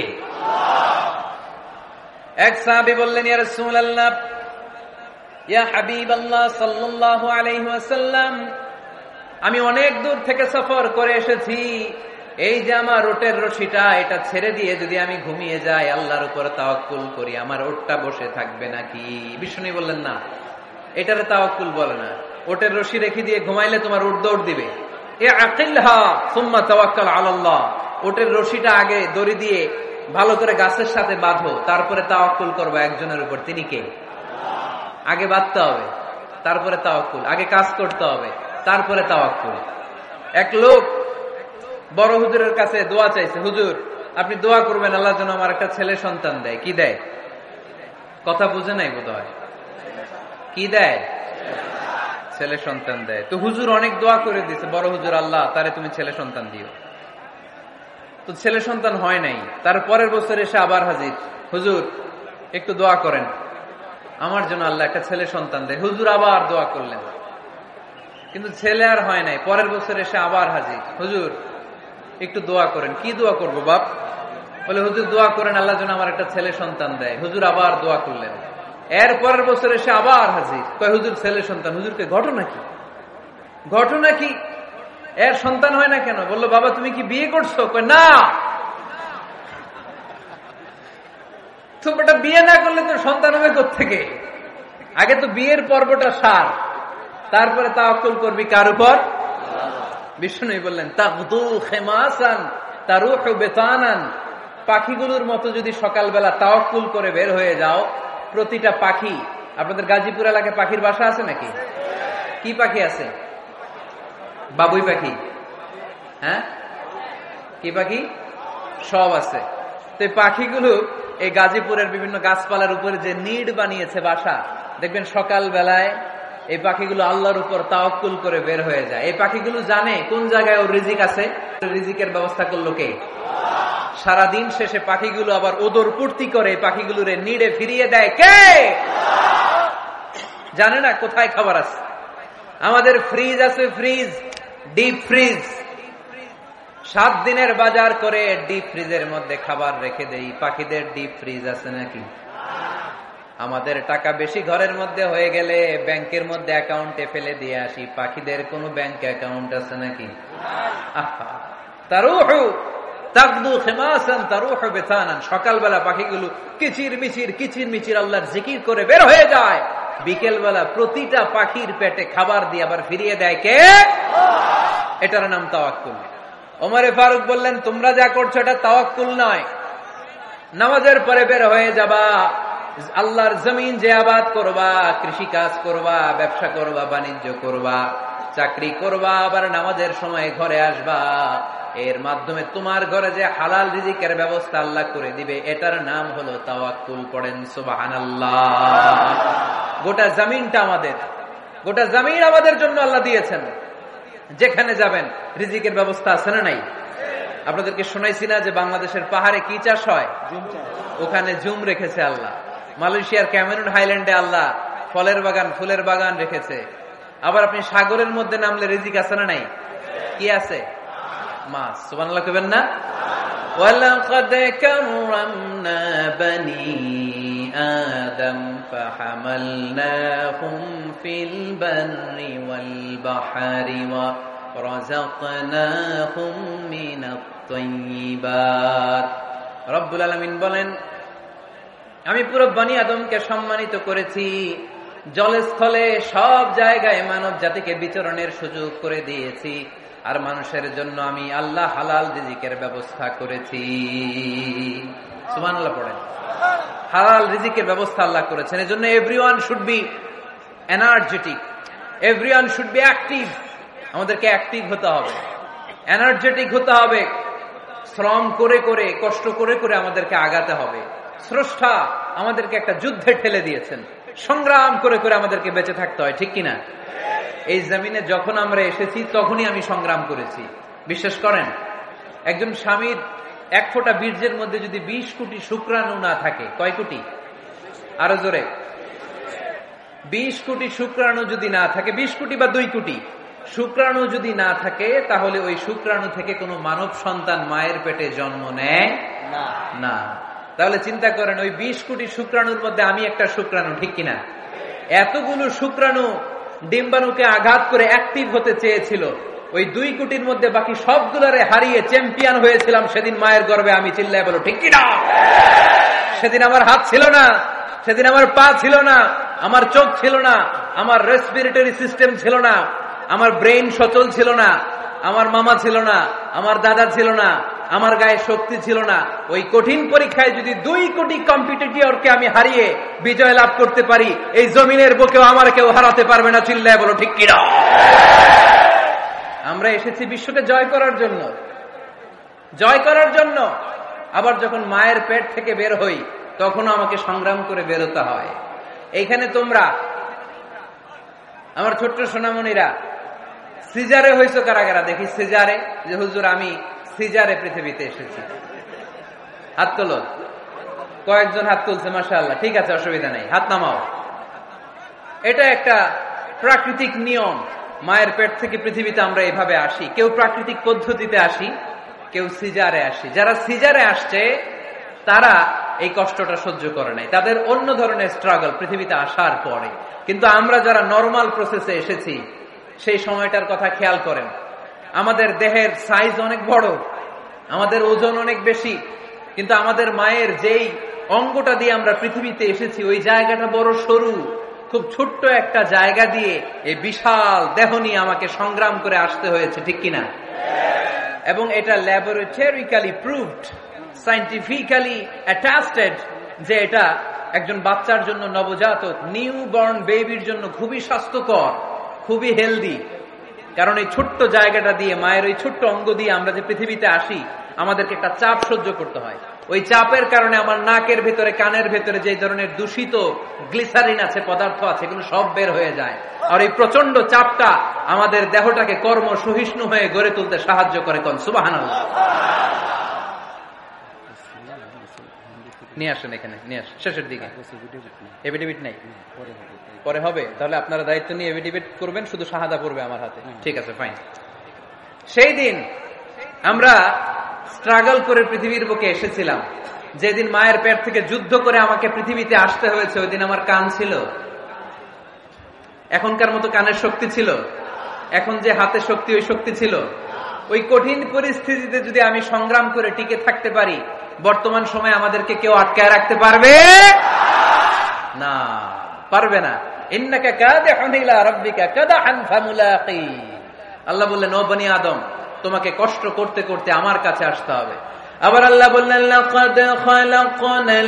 এক সাহাবী বললেন, ইয়া রাসূলুল্লাহ, ইয়া হাবিবাল্লাহ সাল্লাল্লাহু আলাইহি ওয়াসাল্লাম, আমি অনেক দূর থেকে সফর করে এসেছি, এই যে আমার ওটের রশিটা, এটা ছেড়ে দিয়ে যদি আমি ঘুমিয়ে যাই, আল্লাহর উপর তাওয়াক্কুল করি, আমার ওটটা বসে থাকবে নাকি? বিষ্ণু বললেন, না, এটারে তাওয়াক্কুল বলে না। ওটের রশি রেখে দিয়ে ঘুমাইলে তোমার উট দৌড় দিবে। এ আকিলহা সুম্মা তাওয়াক্কাল আলাল্লাহ, ওটের রশিটা আগে দড়ি দিয়ে ভালো করে গাছের সাথে বাঁধো, তারপরে তাওয়াক্কুল করবে একজনের উপর, তিনি কে? আগে বাঁধতে হবে, তারপরে তাওয়াক্কুল, আগে কাজ করতে হবে, তারপরে তাওয়াক্কুল। এক লোক বড় হুজুরের কাছে দোয়া চাইছে, হুজুর আপনি দোয়া করবেন আল্লাহ যেন আমার একটা ছেলে সন্তান দেয়। কি দেয়? কথা বুঝে নাই বোধ হয়। কি দেয়? ছেলে সন্তান দেয়। তো হুজুর অনেক দোয়া করে দিয়েছে, বড় হুজুর, আল্লাহ তারে তুমি ছেলে সন্তান দিও। তো ছেলে সন্তান হয় নাই। তার পরের বছর এসে আবার হাজির, হুজুর একটু দোয়া করেন আমার জন্য আল্লাহ একটা ছেলে সন্তান দেয়। হুজুর আবার দোয়া করলেন, কিন্তু ছেলে আর হয় নাই। পরের বছর এসে আবার হাজির, হুজুর একটু দোয়া করেন। কি দোয়া করবো বাপ? বলে, হুজুর দোয়া করেন আল্লাহ যেন আমার একটা ছেলে সন্তান দেয়। হুজুর আবার দোয়া করলেন। এর পরের বছর এসে আবার হাজির, কয় হুজুর ছেলে সন্তান। হুজুরকে ঘটনা কি? ঘটনা কি? এর সন্তান হয় না কেন? বললো, বাবা তুমি কি বিয়ে করছো? কয় না। তো বেটা বিয়ে না করলে তো সন্তান হবে কোত্থেকে? আগে তো বিয়ের পর্বটা সার, তারপরে তাওয়াক্কুল করবি কার উপর? বিষ্ণু বললেন, তাগদু খেমাসান তারুহু বেতানান, পাখিগুলোর মতো যদি সকালবেলা তাওয়াক্কুল করে বের হয়ে যাও, প্রতিটা পাখি, আপনাদের গাজীপুর এলাকায় পাখির বাসা আছে নাকি? কি পাখি আছে? বাবুই পাখি। হ্যাঁ, কি পাখি? সব আছে। তো এই পাখিগুলো এই গাজীপুরের বিভিন্ন গাছপালার উপরে যে নিড বানিয়েছে বাসা, দেখবেন সকাল বেলায় এই পাখিগুলো আল্লাহর উপর তাওয়াক্কুল করে বের হয়ে যায়। এই পাখিগুলো জানে কোন জায়গায় ওর রিজিক আছে, রিজিকের ব্যবস্থা করলো কে? সারাদিন শেষে পাখিগুলো আবার ওদর পূর্তি করে পাখিগুলোরে নিড়ে ফিরিয়ে দেয় কে? জানে না কোথায় খাবার আছে। আমাদের ফ্রিজ আছে, ফ্রিজ, ডিপ ফ্রিজ, সাত দিনের বাজার করে ডিপ ফ্রিজের মধ্যে খাবার রেখে দেই। পাখিদের ডিপ ফ্রিজ আছে নাকি? আমাদের টাকা বেশি ঘরের মধ্যে হয়ে গেলে ব্যাংকের মধ্যে অ্যাকাউন্টে ফেলে দিয়ে আসি। পাখিদের কোন ব্যাংক অ্যাকাউন্ট আছে নাকি? তারুহু তাকদু খিমাসান তারুহু বিতানান, সকালবেলা পাখিগুলো কিচির মিচির কিচির মিচির আল্লাহর জিকির করে বের হয়ে যায়। বিকেল বেলা প্রতিটা পাখির পেটে খাবার দিয়ে আবার ফিরিয়ে দেয় কে? এটার নাম তাওয়াক্কুল। ওমরে ফারুক বললেন, তোমরা যা করছো এটা তাওয়াক্কুল নয়। নামাজের পরে বের হয়ে যাবা, আল্লাহর জমিন যে আবাদ করবা, কৃষি কাজ করবা, ব্যবসা করবা, বাণিজ্য করবা, চাকরি করবা, আবার নামাজের সময় ঘরে আসবা। এর মাধ্যমে তোমার ঘরে যে হালাল রিজিকের ব্যবস্থা আল্লাহ করে দিবে, এটার নাম হলো তাওয়াক্কুল। পড়েন সুবহানাল্লাহ। গোটা জমিনটা আমাদের, গোটা জমিন আমাদের জন্য আল্লাহ দিয়েছেন। যেখানে যাবেন রিজিকের ব্যবস্থা আছে না নাই? আপনাদেরকে শোনাইছি না যে বাংলাদেশের পাহাড়ে কি চাষ হয়? ওখানে জুম রেখেছে আল্লাহ। মালয়েশিয়ার ক্যামেরুন হাইল্যান্ডে আল্লাহ ফলের বাগান, ফুলের বাগান রেখেছে। আবার আপনি সাগরের মধ্যে নামলে রিজিক আছে না নাই? কি আছে? মাছ। সুবহানাল্লাহ কইবেন না? ওয়ালাকাদ কাররামনা বানি আদম ফাহামালনাহুম ফিল বাররি ওয়াল বাহরি ওয়া রাযাকনাহুম মিনাত তাইয়্যিবাত। রব্বুল আলামিন বলেন, আমি পুরো বনি আদমকে সম্মানিত করেছি। জলে স্থলে সব জায়গায় মানব জাতিকে বিচরণের সুযোগ করে দিয়েছি। আর মানুষের জন্য আমি আল্লাহ হালাল রিজিকের ব্যবস্থা করেছি। সুবহানাল্লাহ পড়েন। হালাল রিজিকের ব্যবস্থা আল্লাহ করেছেন। এজন্য everyone should be energetic, everyone should be active. আমাদেরকে অ্যাক্টিভ হতে হবে, এনার্জেটিক হতে হবে। শ্রম করে করে, কষ্ট করে করে আমাদেরকে আগাতে হবে। স্রষ্টা আমাদেরকে একটা যুদ্ধে ঠেলে দিয়েছেন, সংগ্রাম করে করে আমাদেরকে বেঁচে থাকতে হয়, ঠিক কিনা? এই জমিনে যখন আমরা এসেছি তখনই আমি সংগ্রাম করেছি। বিশ্বাস করেন, একজন স্বামীর এক ফোঁটা বীর্যের মধ্যে যদি বিশ কোটি শুক্রাণু না থাকে, কয় কোটি? আরো জোরে। বিশ কোটি শুক্রাণু যদি না থাকে, বিশ কোটি বা দুই কোটি শুক্রাণু যদি না থাকে, তাহলে ওই শুক্রাণু থেকে কোনো মানব সন্তান মায়ের পেটে জন্ম নেয় না। তাহলে চিন্তা করেন, ওই বিশ কোটি শুক্রাণুর মধ্যে আমি একটা শুক্রাণু, ঠিক কিনা? এতগুলো শুক্রাণু ডিম্বাণুকে আঘাত করে অ্যাক্টিভ হতে চেয়েছিল। ওই দুই কোটির মধ্যে বাকি সবগুলোরে হারিয়ে চ্যাম্পিয়ন হয়েছিলাম সেদিন মায়ের গর্ভে আমি। চিল্লায় বলো ঠিক কিনা? সেদিন আমার হাত ছিল না, সেদিন আমার পা ছিল না, আমার চোখ ছিল না, আমার রেসপিরেটরি সিস্টেম ছিল না, আমার ব্রেইন সচল ছিল না, আমার মামা ছিল না, আমার দাদা ছিল না, আমার গায়ে শক্তি ছিল না। ওই কঠিন পরীক্ষায় যদি দুই কোটি কম্পিটিটরকে আমি হারিয়ে বিজয় লাভ করতে পারি, এই জমিনের বুকেও আমার কেউ হারাতে পারবে না। চিল্লায় বলো ঠিক কিনা? আমরা এসেছি বিশ্বকে জয় করার জন্য, জয় করার জন্য। আবার যখন মায়ের পেট থেকে বের হই, তখনও আমাকে সংগ্রাম করে বেরোতে হয়। এইখানে তোমরা আমার ছোট্ট সোনামণিরা সিজারে হয়েছে কারা কারা? দেখি সিজারে, যে হুজুর আমি সিজারে পৃথিবীতে এসেছি। হাত তোলো। কয়েকজন হাত তুলছে, মাশাআল্লাহ। ঠিক আছে, অসুবিধা নেই, হাত নামাও। এটা একটা প্রাকৃতিক নিয়ম। মায়ের পেট থেকে পৃথিবীতে আমরা এভাবে আসি। কেউ প্রাকৃতিক পদ্ধতিতে আসি, কেউ সিজারে আসি। যারা সিজারে আসছে তারা এই কষ্টটা সহ্য করে নাই, তাদের অন্য ধরনের স্ট্রাগল পৃথিবীতে আসার পরে। কিন্তু আমরা যারা নরমাল প্রসেসে এসেছি, সেই সময়টার কথা খেয়াল করেন। আমাদের দেহের সাইজ অনেক বড়, আমাদের ওজন অনেক বেশি, কিন্তু আমাদের মায়ের যেই অঙ্গটা দিয়ে আমরা পৃথিবীতে এসেছি, ওই জায়গাটা বড় সরু। খুব ছোট্ট একটা জায়গা দিয়ে এই বিশাল দেহ নিয়ে আমাকে সংগ্রাম করে আসতে হয়েছে, ঠিক কিনা? এবং এটা ল্যাবরেটরিক্যালি প্রুভড, সায়েন্টিফিক্যালি অ্যাটাস্টেড যে এটা একজন বাচ্চার জন্য, নবজাতক নিউ বর্ন বেবির জন্য খুবই স্বাস্থ্যকর, খুবই হেলদি। কারণ এই ছোট্ট জায়গাটা দিয়ে, মায়ের ওই ছোট্ট অঙ্গ দিয়ে আমরা যে পৃথিবীতে আসি, আমাদেরকে একটা চাপ সহ্য করতে হয়। ওই চাপের কারণে আমার নাকের ভেতরে, কানের ভেতরে যে ধরনের দূষিত গ্লিসারিন আছে, পদার্থ আছে, এগুলো সব বের হয়ে যায়। আর এই প্রচন্ড চাপটা আমাদের দেহটাকে কর্ম সহিষ্ণু হয়ে গড়ে তুলতে সাহায্য করে। কোন সুবহানাল্লাহ। নিয়ে আসেন এখানে, নিয়ে আসেন শেষের দিকে। এভিডেভিট নাই, পরে হবে। তাহলে আপনারা দায়িত্ব নিয়ে এভিডেভিট করবেন, শুধু শাহাদা পড়বে আমার হাতে। ঠিক আছে, ফাইন। সেই দিন আমরা স্ট্রাগল করে পৃথিবীর বুকে এসেছিলাম। যেদিন মায়ের পেট থেকে যুদ্ধ করে আমাকে পৃথিবীতে আসতে হয়েছে, ওই দিন আমার কান ছিল? এখনকার মতো কানের শক্তি ছিল? এখন যে হাতে শক্তি, ওই শক্তি ছিল? ওই কঠিন পরিস্থিতিতে যদি আমি সংগ্রাম করে টিকে থাকতে পারি, বর্তমান সময়ে আমাদেরকে কেউ আটকায় রাখতে পারবে না, পারবে না। ইন্নাকা কাদিহুন ইলা রাব্বিকা কাদহান ফামুলাকি। আল্লাহ বললেন, ও বনি আদম, তোমাকে কষ্ট করতে করতে আমার কাছে আসতে হবে। আবার আল্লাহ বললেন, লাকাদ খালাকনাল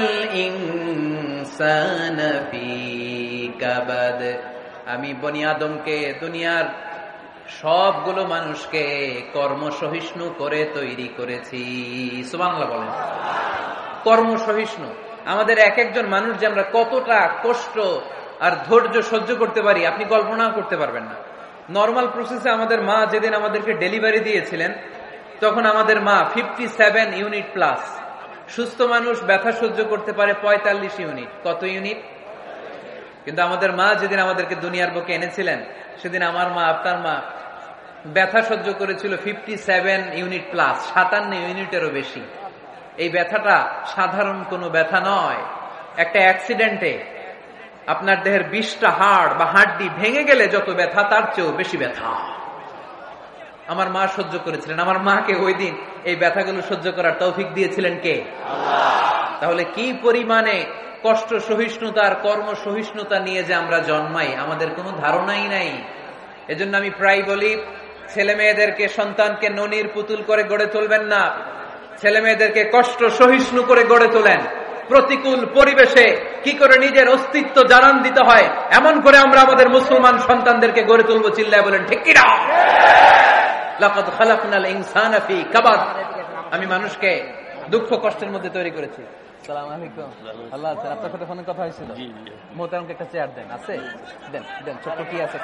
ইনসানা ফি কাবাদ। আমি বনি আদমকে, দুনিয়ার সবগুলো মানুষকে কর্মসহিষ্ণু করে তৈরি করেছি। সুবহানাল্লাহ বলেন। কর্মসহিষ্ণু। আমাদের এক একজন মানুষ যে আমরা কতটা কষ্ট আর ধৈর্য সহ্য করতে পারি, আপনি কল্পনাও করতে পারবেন না। নর্মাল প্রসেসে আমাদের মা যেদিন আমাদেরকে ডেলিভারি দিয়েছিলেন, তখন আমাদের মা ফিফটি সেভেন ইউনিট প্লাস। সুস্থ মানুষ ব্যথা সহ্য করতে পারে পঁয়তাল্লিশ ইউনিট। কত ইউনিট? কিন্তু আমাদের মা যেদিন আমাদেরকে দুনিয়ার বুকে এনেছিলেন, সেদিন আমার মা, আপনার মা ব্যথা সহ্য করেছিল ফিফটি সেভেন ইউনিট প্লাস, সাতান্ন ইউনিটেরও বেশি। এই ব্যথাটা সাধারণ কোনো ব্যথা নয়। একটা অ্যাক্সিডেন্টে আপনার দেহের বিশটা হাড় বা হাড্ডি ভেঙে গেলে যত ব্যথা, তার চেয়েও বেশি ব্যথা আমার মা সহ্য করেছিলেন। আমার মাকে ওই দিন এই ব্যথাগুলো সহ্য করার তৌফিক দিয়েছিলেন কে? আল্লাহ। তাহলে কি পরিমাণে কষ্ট সহিষ্ণুতার, কর্ম সহিষ্ণুতা নিয়ে যে আমরা জন্মাই, আমাদের কোনো ধারণাই নাই। এজন্য আমি প্রায় বলি, ছেলে মেয়েদেরকে, সন্তানকে ননির পুতুল করে গড়ে তুলবেন না। ছেলে মেয়েদেরকে কষ্ট সহিষ্ণু করে গড়ে তোলেন। প্রতিকূল পরিবেশে কি করে নিজের অস্তিত্ব জানান দিতে হয়, এমন করে আমরা আমাদের মুসলমান সন্তানদেরকে গড়ে তুলবো। চিল্লায় বলেন ঠিক কিনা? লাকাদ খালাকনাল ইনসানা ফি কাবাদ। আমি মানুষকে দুঃখ কষ্টের মধ্যে তৈরি করেছি। আসসালামু আলাইকুম। আল্লাহ আছেন? আপনার সাথে ফোনে কথা হয়েছিল? মোহতারামকে একটা চেয়ার দেন। আছে? দেন দেন। ছোট্ট কি আছে?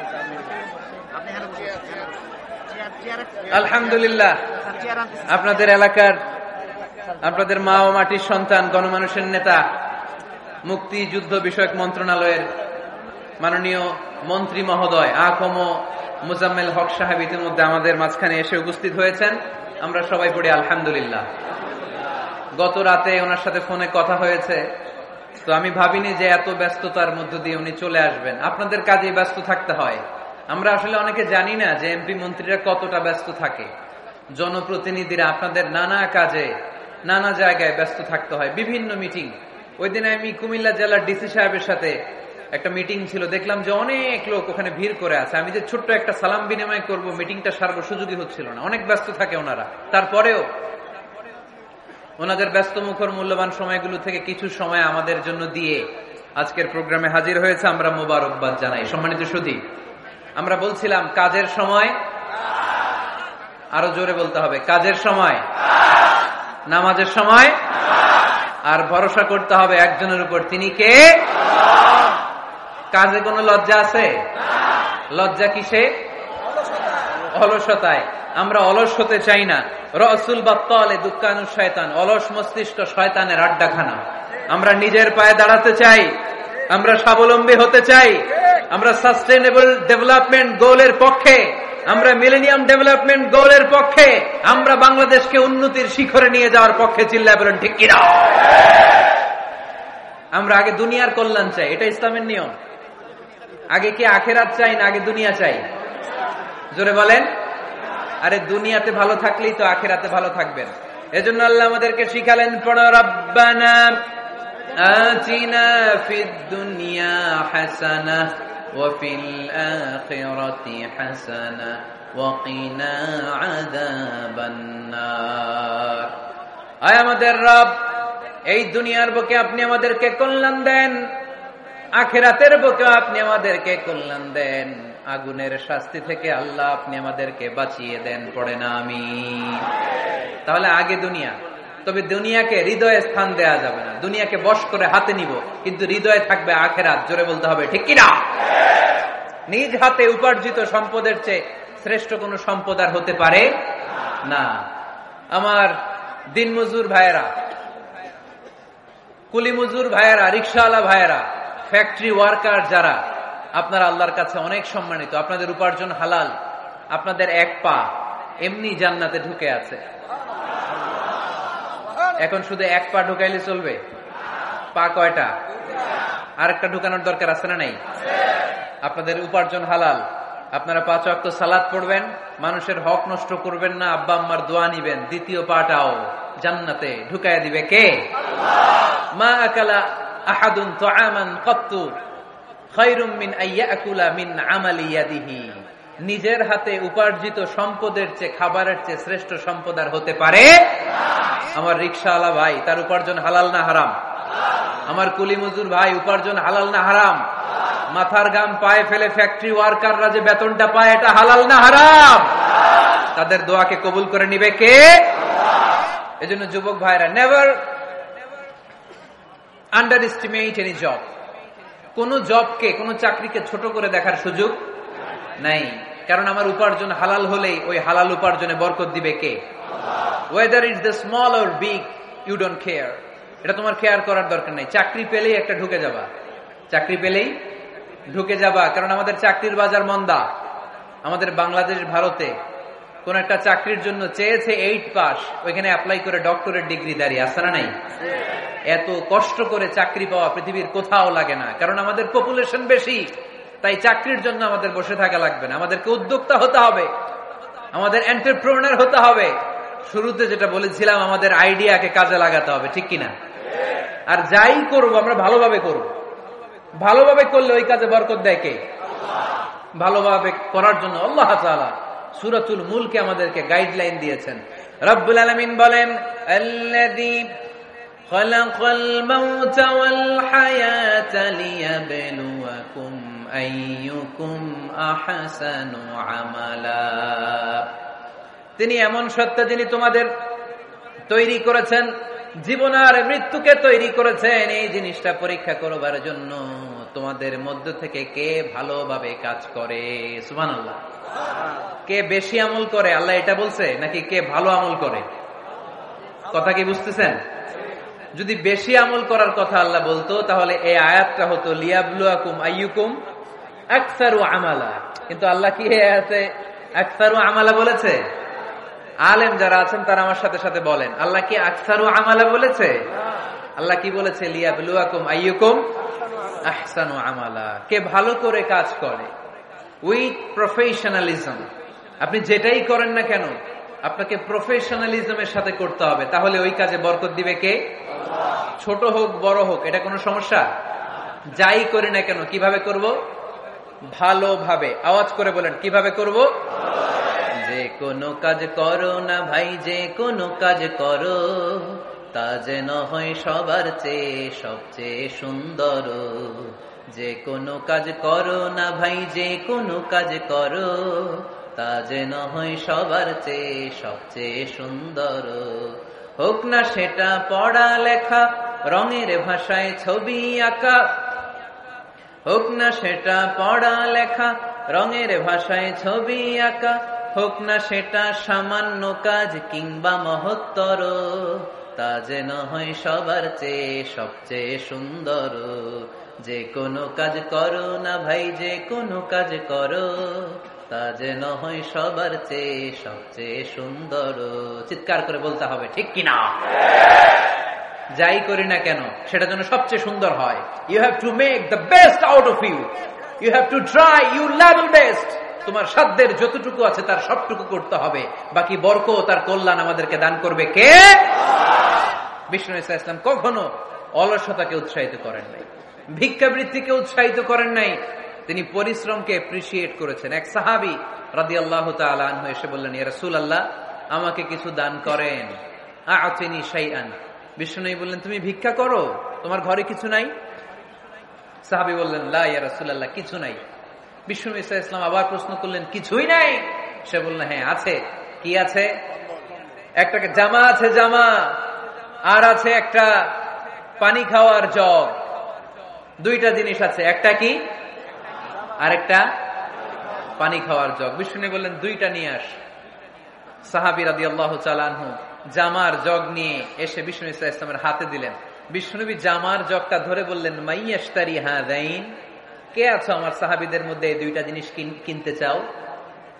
আলহামদুলিল্লাহ, আপনাদের এলাকার, আপনাদের মা ও মাটির সন্তান, গণমানুষের নেতা, মুক্তিযুদ্ধ বিষয়ক মন্ত্রণালয়ের মাননীয় মন্ত্রী মহোদয় আখম মুজাম্মেল হক সাহেব ইতিমধ্যে আমাদের মাঝখানে এসে উপস্থিত হয়েছেন। আমরা সবাই পড়ি আলহামদুলিল্লাহ। গত রাতে ওনার সাথে ফোনে কথা হয়েছে, তো আমি ভাবিনি যে এত ব্যস্ততার মধ্য দিয়ে উনি চলে আসবেন। আপনাদের কাজে ব্যস্ত থাকতে হয়। আমরা আসলে অনেকে জানি না যে এমপি মন্ত্রীরা কতটা ব্যস্ত থাকে। জনপ্রতিনিধিরা আপনাদের নানা কাজে, নানা জায়গায় ব্যস্ত থাকতে হয়, বিভিন্ন মিটিং। ওই দিন আমি কুমিল্লা জেলার ডিসি সাহেবের সাথে একটা মিটিং ছিল, দেখলাম যে অনেক লোক ওখানে ভিড় করে আছে। আমি যে ছোট্ট একটা সালাম বিনিময় করব, মিটিংটা সারব, সুযোগই হচ্ছিল না। অনেক ব্যস্ত থাকে ওনারা। তারপরেও ওনাদের ব্যস্ত মুখর মূল্যবান সময়গুলো থেকে কিছু সময় আমাদের জন্য দিয়ে আজকের প্রোগ্রামে হাজির হয়েছে। আমরা মোবারকবাদ জানাই। সম্মানিত সুধী, আমরা বলছিলাম কাজের সময়, আরো জোরে বলতে হবে, কাজের সময়, নামাজের সময়, আর ভরসা করতে হবে একজনের উপর। তিনি কে? কাজে কোনো লজ্জা আছে? লজ্জা কিসে? অলসতায়। আমরা অলস হতে চাই না। রসুল বাত্তালে দুঃখানু শয়তান, অলস মস্তিষ্ক শয়তানের আড্ডাখানা। আমরা নিজের পায়ে দাঁড়াতে চাই, আমরা স্বাবলম্বী হতে চাই, আমরা সাস্টেনেবল ডেভেলপমেন্ট গোলের পক্ষে, আমরা মিলেনিয়াম ডেভেলপমেন্ট গোলের পক্ষে, আমরা বাংলাদেশকে উন্নতির শিখরে নিয়ে যাওয়ার পক্ষে। চিল্লায় বলেন ঠিক কিনা? আমরা আগে দুনিয়ার কল্যাণ চাই, এটা ইসলামের নিয়ম। আগে কি আখেরাত চাই না আগে দুনিয়া চাই? জোরে বলেন। আরে দুনিয়াতে ভালো থাকলেই তো আখেরাতে ভালো থাকবেন। এজন্য আল্লাহ আমাদেরকে শিখালেন, পড়ো রব্বানা আতিনা ফিদ দুনিয়া হাসানাহ ওয়া ফিল আখিরাতি হাসানাহ ওয়া কিনা আযাবান নার। আয় আমাদের রব, এই দুনিয়ার বুকে আপনি আমাদেরকে কল্যাণ দেন, আখিরাতের বুকে আপনি আমাদেরকে কল্যাণ দেন, আগুনের শাস্তি থেকে আল্লাহ আপনি আমাদেরকে বাঁচিয়ে দেন। পড়ে না আমিন। তাহলে আগে দুনিয়া, তবে দুনিয়াকে হৃদয়ে স্থান দেয়া যাবে না। দুনিয়াকে বশ করে হাতে নিব, কিন্তু হৃদয়ে থাকবে আখিরাত। জোরে বলতে হবে ঠিক কিনা? নিজ হাতে উপার্জিত সম্পদের চেয়ে শ্রেষ্ঠ কোন সম্পদ আর হতে পারে না। আমার দিনমজুর ভাইয়েরা, কুলি মজুর ভাইয়েরা, রিক্সাওয়ালা ভাইয়েরা, ফ্যাক্টরি ওয়ার্কার যারা, আপনারা আল্লাহর কাছে অনেক সম্মানিত। আপনাদের উপার্জন হালাল, আপনাদের এক পা এমনি জান্নাতে ঢুকে আছে। এখন শুধু এক পা ঢুকাইলে চলবে? পা কয়টা? আরেকটা ঢুকানোর দরকার আছে না নাই? আপনাদের উপার্জন হালাল, আপনারা পাঁচ ওয়াক্ত সালাত পড়বেন, মানুষের হক নষ্ট করবেন না, আব্বা আম্মার দোয়া নিবেন, দ্বিতীয় পাটাও জান্নাতে ঢুকাইয়া দিবে কে? মা আকালা আহাদুন তুআমান কাত্তু খায়রুম মিন আইয়াকুলা মিন আমালি ইয়াদিহি। নিজের হাতে উপার্জিত সম্পদের চেয়ে, খাবারের চেয়ে শ্রেষ্ঠ সম্পদ আর হতে পারে? আমার রিকশাওয়ালা ভাই, তার উপার্জন হালাল না হারাম? আমার কুলি মজুর ভাই, উপার্জন হালাল না হারাম? মাথার গাম পায়ে ফেলে ফ্যাক্টরি ওয়ার্কাররা যে বেতনটা পায়, এটা হালাল না হারাম? তাদের দোয়াকে কবুল করে নিবে কে? এজন্য যুবক ভাইরা, never underestimate any job. কোন জবকে, কোন চাকরিকে ছোট করে দেখার সুযোগ নাই, কারণ আমার উপার্জন হালাল হলেই ওই হালাল উপার্জনে বরকত দিবে কে? Whether it's the small or big, you don't care. এটা তোমার কেয়ার করার দরকার নাই। চাকরি পেলেই একটা ঢুকে যাবা, চাকরি পেলেই ঢুকে যাবা, কারণ আমাদের চাকরির বাজার মন্দা। আমাদের বাংলাদেশ, ভারতে কোন একটা চাকরির জন্য চেয়েছে এইট পাস, ওইখানে অ্যাপ্লাই করে ডক্টরেট ডিগ্রি দাঁড়িয়ে আসে না নাই? এত কষ্ট করে চাকরি পাওয়া পৃথিবীর কোথাও লাগে না, কারণ আমাদের পপুলেশন বেশি। তাই চাকরির জন্য আমাদের বসে থাকা লাগবে না, আমাদেরকে উদ্যোক্তা হতে হবে, আমাদের এন্টারপ্রেনার হতে হবে। শুরুতে যেটা বলেছিলাম, আমাদের আইডিয়াকে কাজে লাগাতে হবে, ঠিক কিনা? আর যাই করব আমরা ভালোভাবে করব। ভালোভাবে করলে ওই কাজে বরকত দেয় কে? ভালোভাবে করার জন্য আল্লাহ তাআলা সূরাতুল মুলকে আমাদেরকে গাইডলাইন দিয়েছেন। রব্বুল আলামিন বলেন, আল্লাযী খালাকাল মাউতা ওয়াল হায়াতা লিয়াবলুয়াকুম আইয়ুকুম আহসানু আমালা। তিনি এমন সত্তা যিনি তোমাদের তৈরি করেছেন, জীবন আর মৃত্যুকে তৈরি করেছেন এই জিনিসটা পরীক্ষা করবার জন্য, তোমাদের মধ্য থেকে কে ভালোভাবে কাজ করে। সুবহানাল্লাহ। কে বেশি আমল করে, আল্লাহ এটা বলছে, নাকি কে ভালো আমল করে? কথা কি বুঝতেছেন? যদি বেশি আমল করার কথা আল্লাহ বলতো, তাহলে এই আয়াতটা হতো লিয়াবলুয়াকুম আইয়ুকুম আকসারু আমালা। কিন্তু আল্লাহ কি এই আয়াতে আকসারু আমালা বলেছে? আলেম যারা আছেন তারা আমার সাথে সাথে বলেন, আল্লাহ কি আকসারু আমালা বলেছে? আল্লাহ কি বলেছে? লিয়াবলুয়াকুম আইয়ুকুম আহসানু আমালা। কে ভালো করে কাজ করে, উইথ প্রফেশনালিজম। আপনি যেটাই করেন না কেন, আপনাকে প্রফেশনালিজমের সাথে করতে হবে, তাহলে ওই কাজে বরকত দিবে কে? ছোট হোক বড় হোক, এটা কোনো সমস্যা? যাই করি না কেন কিভাবে করব? ভালোভাবে। আওয়াজ করে বলেন, কিভাবে করব? যে কোনো কাজ করো না ভাই, যে কোনো কাজ করো, তা যেন হয় সবার চেয়ে সবচেয়ে সুন্দর। যে কোনো কাজ করো না ভাই, যে কোনো কাজ করো, তা যেন হয় সবার চেয়ে সবচেয়ে সুন্দর। হোক না সেটা পড়া লেখা, রঙের ভাষায় ছবি আঁকা। হোক না সেটা পড়া লেখা, রঙের ভাষায় ছবি আঁকা। হোক না সেটা সামান্য কাজ কিংবা মহত্তর, তা যেন হয় সবার চেয়ে সবচেয়ে সুন্দর। যে কোনো কাজ করো না ভাই, যে কোনো কাজ করো, তা যেন হয় সবার চেয়ে সবচেয়ে সুন্দর। চিৎকার করে বলতে হবে, ঠিক কিনা? যাই করি না কেন সেটা যেন সবচেয়ে সুন্দর হয়। You have to make the best out of you. You have to try you level best. তোমার সাধ্যের যতটুকু আছে তার সবটুকু করতে হবে, বাকি বরকত তার কল্যাণ আমাদেরকে দান করবে কে? বিষ্ণু ইসলাম কখনো অলসতাকে উৎসাহিত করেন নাই, ভিক্ষাবৃত্তিকে উৎসাহিত করেন নাই, তিনি পরিশ্রমকে এপ্রিশিয়েট করেছেন। এক সাহাবী রাদিয়াল্লাহু তাআলা আনহু এসে বললেন, ইয়া রাসূলুল্লাহ, আমাকে কিছু দান করেন। আ'তিনি শাইআন। বিষ্ণু বললেন, তুমি ভিক্ষা করো, তোমার ঘরে কিছু নাই? সাহাবী বললেন, লা ইয়া রাসূলুল্লাহ, কিছু নাই। বিষ্ণু ইসলাম আবার প্রশ্ন করলেন, কিছুই নাই? সে বললেন, হ্যাঁ আছে। কি আছে? একটা জামা আছে, জামা, আর আছে একটা পানি খাওয়ার জগ। দুইটা জিনিস আছে, একটা কি আর একটা পানি খাওয়ার জগ। বিষ্ণু বললেন, দুইটা নিয়ে আস। সাহাবী রাদিয়াল্লাহু তাআলা আনহু জামার জগ নিয়ে এসে বিষ্ণু ইসলামের হাতে দিলেন। বিষ্ণুনবী জামার জগটা ধরে বললেন, মাইয়াশতারি হাযাইন, কে আছো আমার সাহাবীদের মধ্যে এই দুইটা জিনিস কিনতে চাও?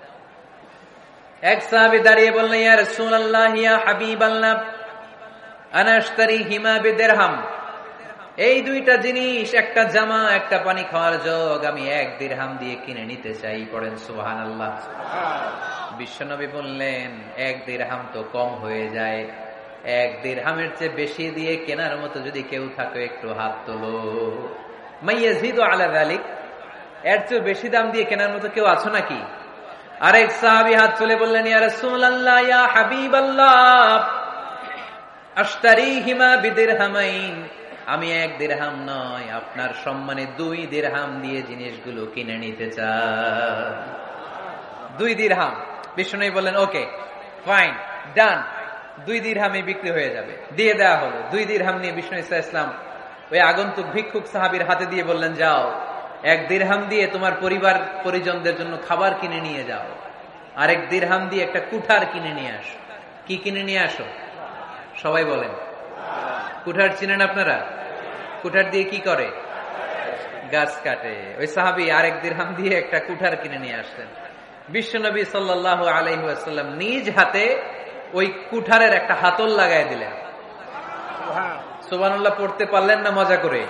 এক সাহাবী দাঁড়িয়ে বললেন, ইয়া রাসূলুল্লাহ, ইয়া হাবিবাল্লাহ, আনা আশতারিহিমা বিদিরহাম, এই দুইটা জিনিস, একটা জামা একটা পানি খাওয়ার জগ, আমি এক দিরহাম দিয়ে কিনে নিতে চাই। পড়েন সুবহানাল্লাহ। বিশ্বনবী বললেন, এক দিরহাম তো কম হয়ে যায়, এক দিরহামের চেয়ে বেশি দিয়ে কেনার মতো যদি কেউ থাকে একটু হাত তোলো। মাইয়াজিদু আলা যালিক, এর চেয়ে বেশি দাম দিয়ে কেনার মতো কেউ আছো নাকি? আরেক সাহাবী হাত তুলে বললেন, ইয়া রাসূলুল্লাহ, ইয়া হাবিবাল্লাহ, আশতারিহিমা বিদিরহামাইন, আমি এক দিরহাম নয়, আপনার সম্মানে দুই দিরহাম দিয়ে জিনিসগুলো কিনে নিতে চাই। দুই দিরহাম। বিষ্ণু বললেন, ওকে ফাইন, ডান, দুই দিরহামে বিক্রি হয়ে যাবে। দিয়ে দেওয়া হলো। দুই দিরহাম নিয়ে বিষ্ণু ইসলাম ওই আগন্তুক ভিক্ষুক সাহাবীর হাতে দিয়ে বললেন, যাও, এক দিরহাম দিয়ে তোমার পরিবার পরিজনদের জন্য খাবার কিনে নিয়ে যাও, আরেক দিরহাম দিয়ে একটা কুঠার কিনে নিয়ে আসো। কি কিনে নিয়ে আসো? সবাই বলেন। কুঠার চিনেন আপনারা? কুঠার দিয়ে কি করে? গাছ কাটে। ওই সাহাবী আরেক দিরহাম দিয়ে একটা কুঠার কিনে নিয়ে আসলেন। বিশ্বনবী সাল্লাল্লাহু আলাইহি ওয়াসাল্লাম নিজ হাতে ওই কুঠারের একটা হাতল লাগাই দিলেন। সুবহানাল্লাহ পড়তে পারলেন না মজা করে?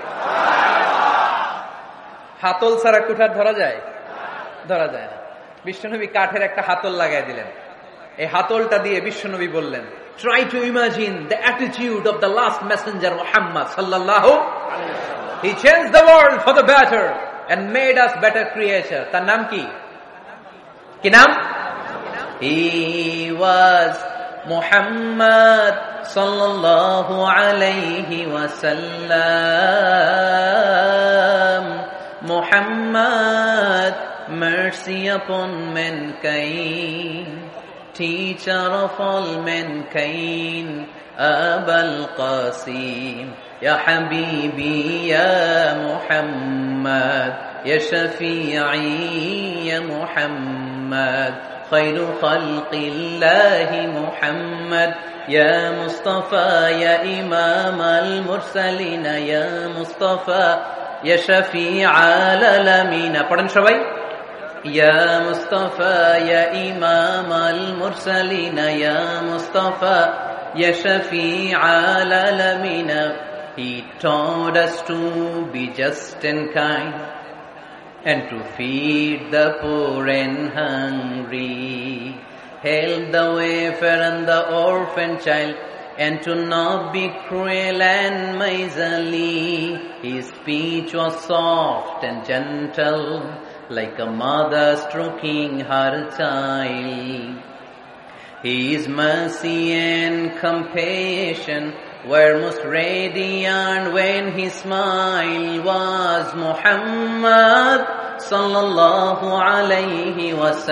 হাতল ছাড়া কুঠার ধরা যায়? ধরা যায় না। বিশ্বনবী কাঠের একটা হাতল লাগাই দিলেন। এই হাতলটা দিয়ে বিশ্বনবী বললেন, try to imagine the attitude of the last messenger Muhammad sallallahu alaihi wasallam. He changed the world for the better and made us better creature. তার নাম কি? কি নাম? He was Muhammad sallallahu alaihi wasallam. Muhammad, mercy upon mankind, teacher of all mankind, Abul Qasim, Ya Habibi, Ya Muhammad, Ya Shafi'i, Ya Muhammad, Khairu Khalqillahi Muhammad, Ya Mustafa, Ya Imam al-Mursalin, Ya Mustafa, Ya Shafi'i al-Alamin. পড়েন সবাই। Ya Mustafa, Ya Imam al-Mursalin, Ya Mustafa, Ya Shafi'i al-Alamin. He taught us to be just and kind, and to feed the poor and hungry, help the wafer and the orphan child, and to not be cruel and miserly. His speech was soft and gentle, like a mother stroking her child. His mercy and compassion were most radiant when his smile was Muhammad sallallahu alayhi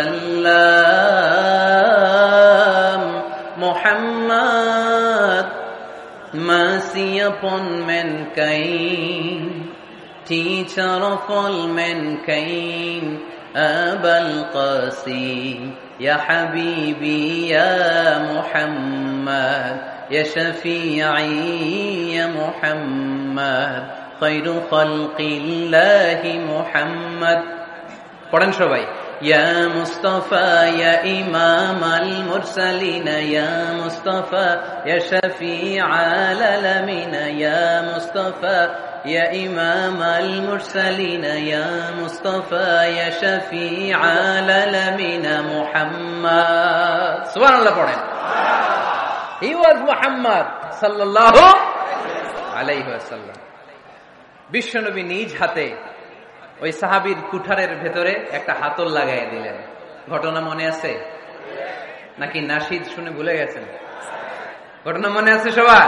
wasallam. Muhammad, mercy upon mankind, teacher of all mankind, Abul Qasim, Ya Habibi, Ya Muhammad, Ya Shafi'i, Ya Muhammad, Khairu Khalqillahi Muhammad. পড়েন সবাই। Ya Mustafa, Ya Imam al-Mursalin, Ya Mustafa, Ya Shafi'i al-Alamin, Ya Mustafa, Ya Imam al-Mursalin, Ya Mustafa, Ya Shafi'i al-Alamin, Muhammad. Subhanallah পড়েন। He was Muhammad sallallahu alayhi wasallam. বিশ্বনবী নিজ হাতে ওই সাহাবীর কুঠারের ভেতরে একটা হাতল লাগাই দিলেন। ঘটনা মনে আছে নাকি নাশিদ শুনে ভুলে গেছেন? ঘটনা মনে আছে সবার?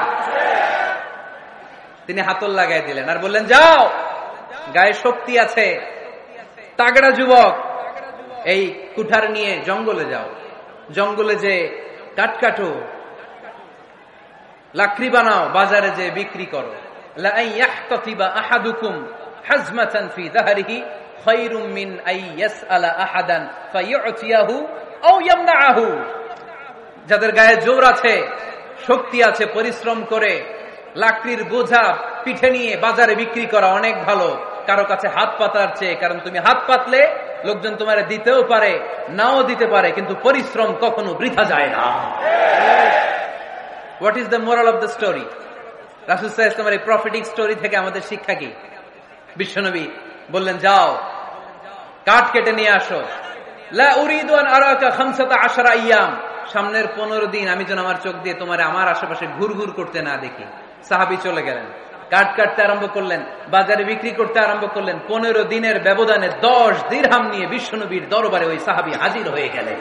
তিনি হাতল লাগাই দিলেন আর বললেন, যাও, গায়ে শক্তি আছে, তাগড়া যুবক, এই কুঠার নিয়ে জঙ্গলে যাও, জঙ্গলে যে কাঠ কাটো, লাকড়ি বানাও, বাজারে যে বিক্রি করো। লা ইয়াহতাতিবা আহাদুকুম হাজমাতান ফি যাহরিহি খায়রুম মিন আই ইয়াসআলা আহাদান ফায়ু'তিয়াহু আও ইয়ামনাহু। যাদের গায়ে জোর আছে, শক্তি আছে, পরিশ্রম করে লাকড়ির বোঝা পিঠে নিয়ে বাজারে বিক্রি করা অনেক ভালো কারো কাছে হাত পাতার চেয়ে। কারণ তুমি হাত পাতলে লোকজন তোমার দিতেও পারে, নাও দিতে পারে, কিন্তু পরিশ্রম কখনো বৃথা যায় না। What is the moral of the story? রাসূল সাল্লাল্লাহু আলাইহি ওয়াসাল্লামের এই প্রফেটিক স্টোরি থেকে আমাদের শিক্ষা কি? বিশ্বনবী বললেন, যাও কাঠ কেটে নিয়ে আসো। লা উরিদু আন আরাকা খামসাতা আশারা আইয়াম, সামনের পনেরো দিন আমি যেন আমার চোখ দিয়ে তোমার আমার আশেপাশে ঘুরঘুর করতে না দেখি। সাহাবী চলে গেলেন, কাঠ কাটতে আরম্ভ করলেন, বাজারে বিক্রি করতে আরম্ভ করলেন। পনেরো দিনের ব্যবধানে দশ দিরহাম নিয়ে বিশ্বনবীর দরবারে ওই সাহাবী হাজির হয়ে গেলেন।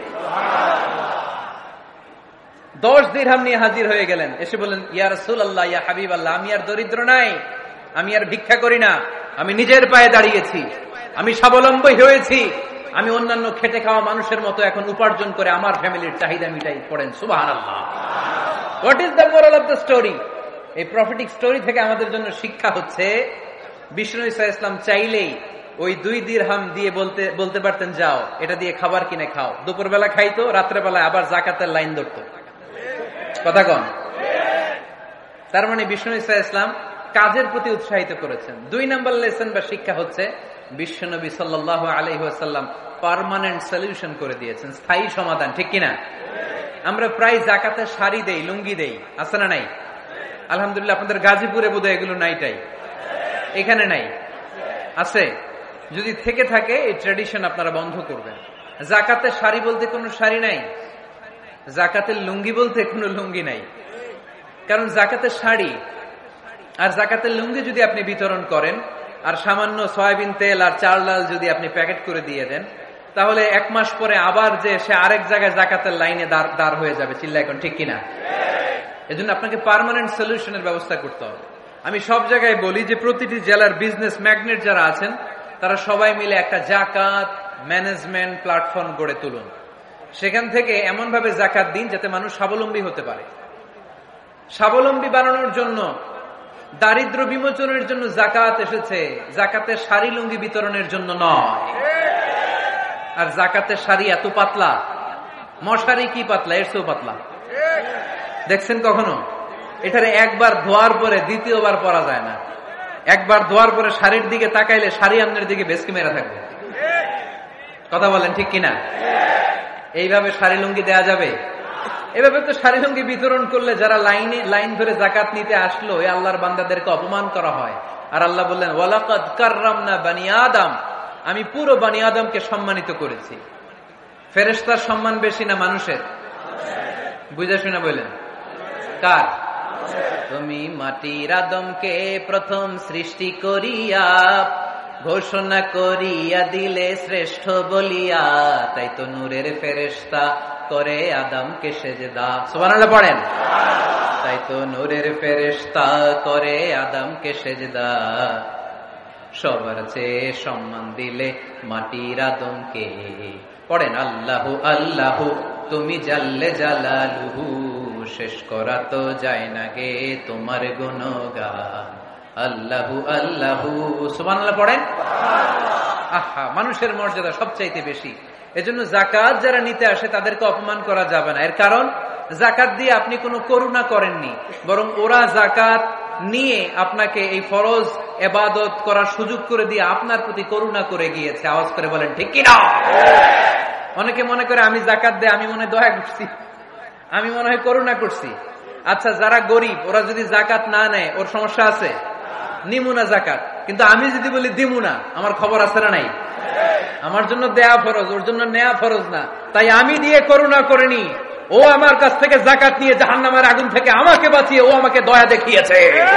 দশ দিরহাম নিয়ে হাজির হয়ে গেলেন, এসে বললেন, ইয়া রাসূলুল্লাহ, ইয়া হাবিবাল্লাহ, আমি আর দরিদ্র নাই, আমি আর ভিক্ষা করি না, আমি নিজের পায়ে দাঁড়িয়েছি, আমি স্বাবলম্বী হয়েছি, আমি অন্যান্য খেটে খাওয়া মানুষের মতো এখন উপার্জন করে আমার ফ্যামিলির চাহিদা মিটাই। পড়েন সুবহানাল্লাহ। What is the moral of the story? এই প্রফেটিক স্টোরি থেকে আমাদের জন্য শিক্ষা হচ্ছে, বিষ্ণু ঈসা ইসলাম চাইলেই ওই দুই দিরহাম দিয়ে বলতে বলতে পারতেন, যাও এটা দিয়ে খাবার কিনে খাও। দুপুরবেলা খাইতো, রাত্রেবেলায় আবার জাকাতের লাইন ধরতো। কথা কন। তার মানে বিষ্ণু ঈসা ইসলাম কাজের প্রতি উৎসাহিত করেছেন। দুই নাম্বার লেসন বা শিক্ষা হচ্ছে, বিশ্বনবী সাল্লাল্লাহু আলাইহি ওয়াসাল্লাম পার্মানেন্ট সলিউশন করে দিয়েছেন, স্থায়ী সমাধান। ঠিক কিনা? আমরা প্রায় জাকাতের শাড়ি দেই, লুঙ্গি দেই, আছে না নাই? আলহামদুলিল্লাহ, আপনাদের গাজীপুরে বোধহয় এগুলো নাইটাই, এখানে নাই, আছে? যদি থেকে থাকে এই ট্র্যাডিশন আপনারা বন্ধ করবেন। জাকাতের শাড়ি বলতে কোনো শাড়ি নাই, জাকাতের লুঙ্গি বলতে কোনো লুঙ্গি নাই। কারণ জাকাতের শাড়ি আর জাকাতের লুঙ্গি যদি আপনি বিতরণ করেন, আর সামান্য সয়াবিন তেল আর চাল ডাল যদি আপনি প্যাকেট করে দিয়ে দেন, তাহলে এক মাস পরে আবার যে সে আরেক জায়গায় জাকাতের লাইনে দাঁড় দাঁড় হয়ে যাবে। চিল্লা এখন, ঠিক কিনা? এজন্য আপনাকে পার্মানেন্ট সলিউশনের ব্যবস্থা করতে হবে। আমি সব জায়গায় বলি যে প্রতিটি জেলার বিজনেস ম্যাগনেট যারা আছেন, তারা সবাই মিলে একটা জাকাত ম্যানেজমেন্ট প্ল্যাটফর্ম গড়ে তুলুন। সেখান থেকে এমন ভাবে জাকাত দিন যাতে মানুষ স্বাবলম্বী হতে পারে। স্বাবলম্বী বানানোর জন্য, দারিদ্র বিমোচনের জন্য জাকাত এসেছে, জাকাতের শাড়ি লুঙ্গি বিতরণের জন্য নয়। আর জাকাতের শাড়ি এত পাতলা, মশারি কি পাতলা, এর চেয়েও পাতলা। দেখছেন কখনো? এটারে একবার ধোয়ার পরে দ্বিতীয়বার পরা যায় না। একবার ধোয়ার পরে শাড়ির দিকে তাকাইলে শাড়ি আমনের দিকে বেশকি মেরা থাকবে। কথা বলেন, ঠিক কিনা? এইভাবে শাড়ি লুঙ্গি দেয়া যাবে? এভাবে তো শাড়ি লুঙ্গি বিতরণ করলে যারা লাইনে লাইন ধরে জাকাত নিতে আসলো, এই আল্লাহর বান্দাদেরকে অপমান করা হয়। আর আল্লাহ বললেন, ওয়ালাকাদ কাররামনা বানি আদম, আমি পুরো বানি আদমকে সম্মানিত করেছি। ফেরেশতার সম্মান বেশি না মানুষের? বুঝা শুনা বলেন, কার? তুমি মাটির আদমকে প্রথম সৃষ্টি করিয়া ঘোষণা করিয়া দিলে শ্রেষ্ঠ বলিয়া, তাই তো নূরের ফেরেশতা করে আদমকে সেজদা। সুবহানাল্লাহ পড়েন। তাই তো নূরের ফেরেশতা করে আদমকে সেজদা, সবার চেয়ে সম্মান দিলে মাটির আদমকে। পড়েন, আল্লাহু আল্লাহু তুমি জাল্লে জালালুহু, শেষ করা তো যায় না গে তোমার গুণগান। আল্লাহু আল্লাহু, সুবহানাল্লাহ পড়েন। আহা, মানুষের মর্যাদা সবচাইতে বেশি। এজন্য জাকাত যারা নিতে আসে তাদেরকে অপমান করা যাবে না। এর কারণ, জাকাত দিয়ে আপনি কোনো করুণা করেননি, বরং ওরা জাকাত নিয়ে আপনাকে এই ফরজ ইবাদত করার সুযোগ করে দিয়ে আপনার প্রতি করুণা করে গিয়েছে। আওয়াজ করে বলেন, ঠিক কিনা? অনেকে মনে করে আমি জাকাত দেয় আমি মনে হয় দয়া করছি, আমি মনে হয় করুণা করছি। আচ্ছা, যারা গরিব ওরা যদি জাকাত না নেয় ওর সমস্যা আছে? নিমুনা জাকাত। কিন্তু আমি যদি বলি দিমুনা, আমার খবর আছে না নাই? আমার জন্য দেয়া ফরজ, ওর জন্য নেয়া ফরজ না। তাই আমি দিয়ে করুণা করিনি, ও আমার কাছ থেকে জাকাত নিয়ে জাহান্নামের আগুন থেকে আমাকে বাঁচিয়ে ও আমাকে দয়া দেখিয়েছে।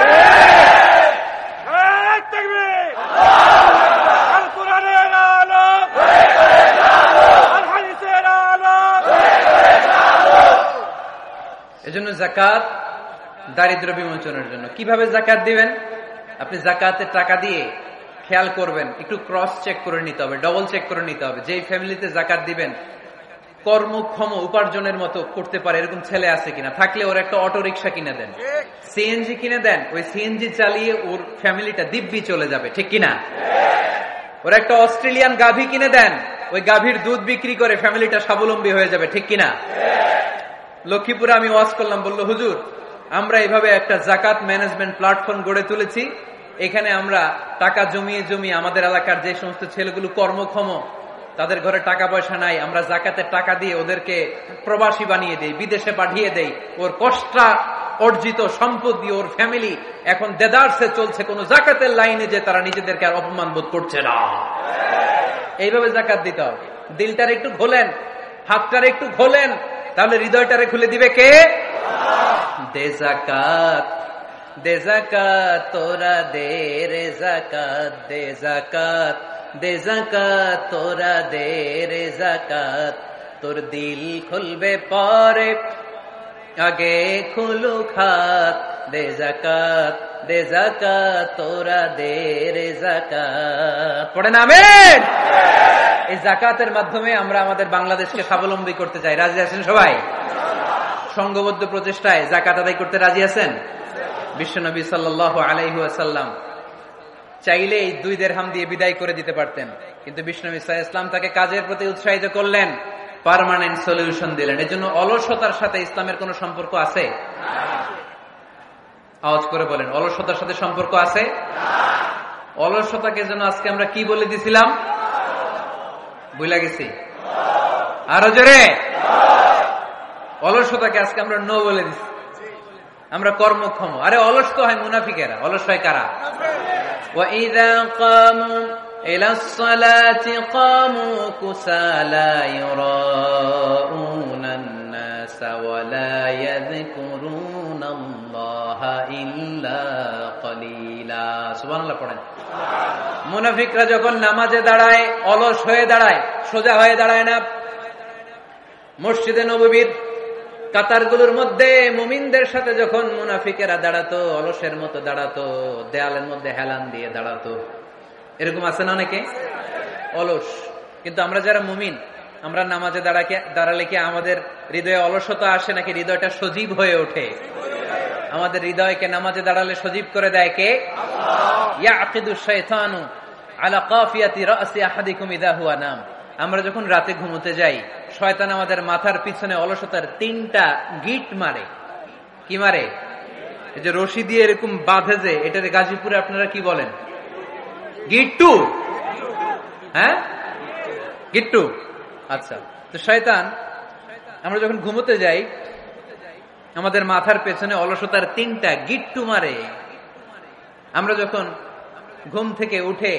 এজন্য জাকাত দারিদ্র বিমোচনের জন্য। কিভাবে জাকাত দিবেন? আপনি জাকাতের টাকা দিয়ে খেয়াল করবেন, একটু ক্রস চেক করে নিতে হবে, ডবল চেক করে নিতে হবে। যেই ফ্যামিলিতে জাকাত দিবেন কর্মক্ষম উপার্জনের মতো করতে পারে এরকম ছেলে আছে কিনা। থাকলে ওর একটা অটো রিক্সা কিনে দেন, সিএনজি কিনে দেন, ওই সিএনজি চালিয়ে ওর ফ্যামিলিটা দিব্যি চলে যাবে। ঠিক কিনা? ওর একটা অস্ট্রেলিয়ান গাভী কিনে দেন, ওই গাভীর দুধ বিক্রি করে ফ্যামিলিটা স্বাবলম্বী হয়ে যাবে। ঠিক কিনা? লক্ষ্মীপুরে আমি ওয়াজ করলাম, বলল হুজুর আমরা এইভাবে একটা জাকাত ম্যানেজমেন্ট প্ল্যাটফর্ম গড়ে তুলেছি, এখানে আমরা টাকা জমিয়ে জমিয়ে আমাদের এলাকার যে সমস্ত ছেলেগুলো কর্মক্ষম, তাদের ঘরে টাকা পয়সা নাই, আমরা জাকাতের টাকা দিয়ে ওদেরকে প্রবাসী বানিয়ে দেই, বিদেশে পাঠিয়ে দেই। ওর কষ্ট অর্জিত সম্পদ দিয়ে ওর ফ্যামিলি এখন দেদারসে চলছে, কোন জাকাতের লাইনে যে তারা নিজেদেরকে আর অপমান বোধ করছে না। এইভাবে জাকাত দিতে হবে। দিলটার একটু খোলেন, হাতটার একটু খোলেন, তাহলে হৃদয়টারে খুলে দিবে কে? দে জাকাত, দে জাকাত তোরা দে রে জাকাত, দে জাকাত, দে জাকাত তোরা দে রে জাকাত, তোর দিল খুলবে পরে আগে খুলু খাত, দে জাকাত, দে জাকাত তোরা দে রে জাকাত। পড়েন আমিন। এই জাকাতের মাধ্যমে আমরা আমাদের বাংলাদেশকে স্বাবলম্বী করতে চাই। রাজি আছেন সবাই? সংঘবদ্ধ প্রচেষ্টায় জাকাত আদায় করতে রাজি আছেন? বিশ্বনবী সাল্লাল্লাহু আলাইহি ওয়াসাল্লাম চাইলে এই দুই দিরহাম দিয়ে বিদায় করে দিতে পারতেন, কিন্তু বিশ্বনবী সাল্লাল্লাহু আলাইহি ওয়াসাল্লাম তাকে কাজের প্রতি উৎসাহিত করলেন, পার্মানেন্ট সলিউশন দিলেন। এজন্য অলসতার সাথে ইসলামের কোন সম্পর্ক আছে? আওয়াজ করে বলেন, অলসতার সাথে সম্পর্ক আছে? অলসতাকে যেন আজকে আমরা কি বলে দিছিলাম? বুঝলা গেছি? আরো জোরে। অলসতাকে আজকে আমরা নো বলে দিছি, আমরা কর্মক্ষম। আরে অলস তো হয় মুনাফিকেরা, অলস হয় কারা? وَإِذَا قَامُوا إِلَى الصَّلَاةِ قَامُوا كُسَالَى يُرَاءُونَ النَّاسَ وَلَا يَذْكُرُونَ اللَّهَ إِلَّا قَلِيلًا। সুবহানাল্লাহ পড়েন। মুনাফিকরা যখন নামাজে দাঁড়ায় অলস হয়ে দাঁড়ায়, সোজা হয়ে দাঁড়ায় না। মসজিদে নববীর কাতারগুলোর মধ্যে মুমিনদের সাথে যখন মুনাফিকেরা দাঁড়াতো, অলসের মতো দাঁড়াতো, দেয়ালের মধ্যে হেলান দিয়ে দাঁড়াতো। এরকম আছে না অনেকে অলস? কিন্তু আমরা যারা মুমিন, আমরা নামাজে দাঁড়াকে দাঁড়ালে কি আমাদের হৃদয়ে অলসতা আসে নাকি হৃদয়টা সজীব হয়ে ওঠে? আমাদের হৃদয়কে নামাজে দাঁড়ালে সজীব করে দেয় কে? ইয়াকিদু শাইতানু আলা কাফিয়াতি রাসি আহাদিকুম ইযা হুয়া নাম। আমরা যখন রাতে ঘুমোতে যাই, শয়তান আমাদের মাথার পিছনে অলসতার তিনটা গিট মারে। কি মারে? এই যে রশি দিয়ে এরকম বাঁধে, যে এটাতে গাজীপুরে আপনারা কি বলেন? গিট্টু। হ্যাঁ, গিট্টু। আচ্ছা, তো শয়তান আমরা যখন ঘুমোতে যাই আমাদের মাথার পেছনে অলসতার তিনটা গিট্টু মারে। আমরা যখন ঘুম থেকে উঠে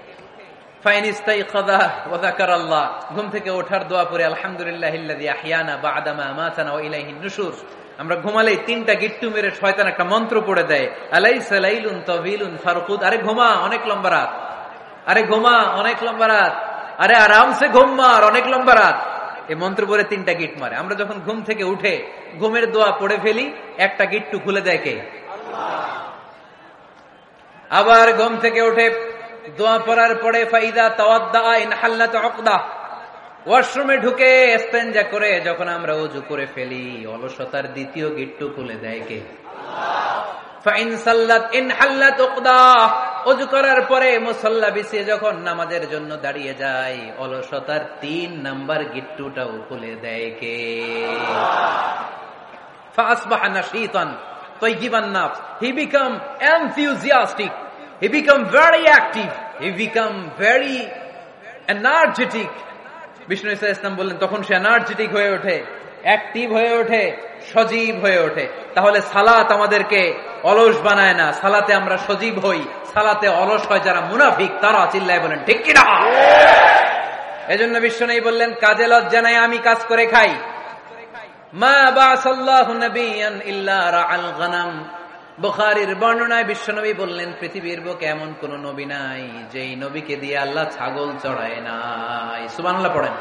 ঘুম থেকে ওঠার দোয়া পরে আলহামদুলিল্লাহিল্লাযী আহইয়ানা বা'দা মা আমাতানা ওয়া ইলাইহিন নুশুর, আমরা ঘুমালেই তিনটা গিট্টু মেরে শয়তান একটা মন্ত্র পড়ে দেয়, আলাইসা লাইলুন তাওয়িলুন ফারকুদ। আরে ঘুমা, অনেক লম্বা রাত। আরে ঘুমা, অনেক লম্বা রাত। আরে আরামসে ঘুম মার, অনেক লম্বা রাত। এই মন্ত্র পড়ে তিনটা গিট মারে। আমরা যখন ঘুম থেকে উঠে ঘুমের দোয়া পড়ে ফেলি, একটা গিট্টু খুলে দেয় কে? আবার ঘুম থেকে উঠে দোয়া পড়ার পরে ফাইদা তাওয়াদ্দা ইনহাল্লাত উকদা, ওয়াশরুমে ঢুকে ইস্তেনজা করে যখন আমরা ওযু করে ফেলি, অলসতার দ্বিতীয় গিট্টু খুলে দেয় কে? ফাইন সাল্লাত ইনহাল্লাত উকদা, ওযু করার পরে মুসাল্লা বিছিয়ে যখন নামাজের জন্য দাঁড়িয়ে যায়, অলসতার তিন নাম্বার গিট্টুটাও খুলে দেয় কে? ফাসবাহা নাশীতান তাইয়িবান নাফস, he become enthusiastic, he become very active, he become very energetic. বিষ্ণু ঈসা ইসলাম বললেন তখন সে এনার্জেটিক হয়ে ওঠে, অ্যাক্টিভ হয়ে ওঠে, সজীব হয়ে ওঠে। তাহলে সালাত আমাদেরকে অলস বানায় না, সালাতে আমরা সজীব হই। সালাতে অলস হয় যারা মুনাফিক, তারা চিল্লায় বলেন ঠিক কিনা? এজন্য বিশ্বনবী বললেন কাজে লজ্জা নাই, আমি কাজ করে খাই। মা বাসাল্লাহু নাবিয়ান ইল্লা রাআল গনাম, বুখারীর বর্ণনায় বিশ্বনবী বললেন পৃথিবীর বুকে এমন কোন নবী নাই যেই নবীকে দিয়ে আল্লাহ ছাগল চড়ায় নাই। সুবহানাল্লাহ পড়েন।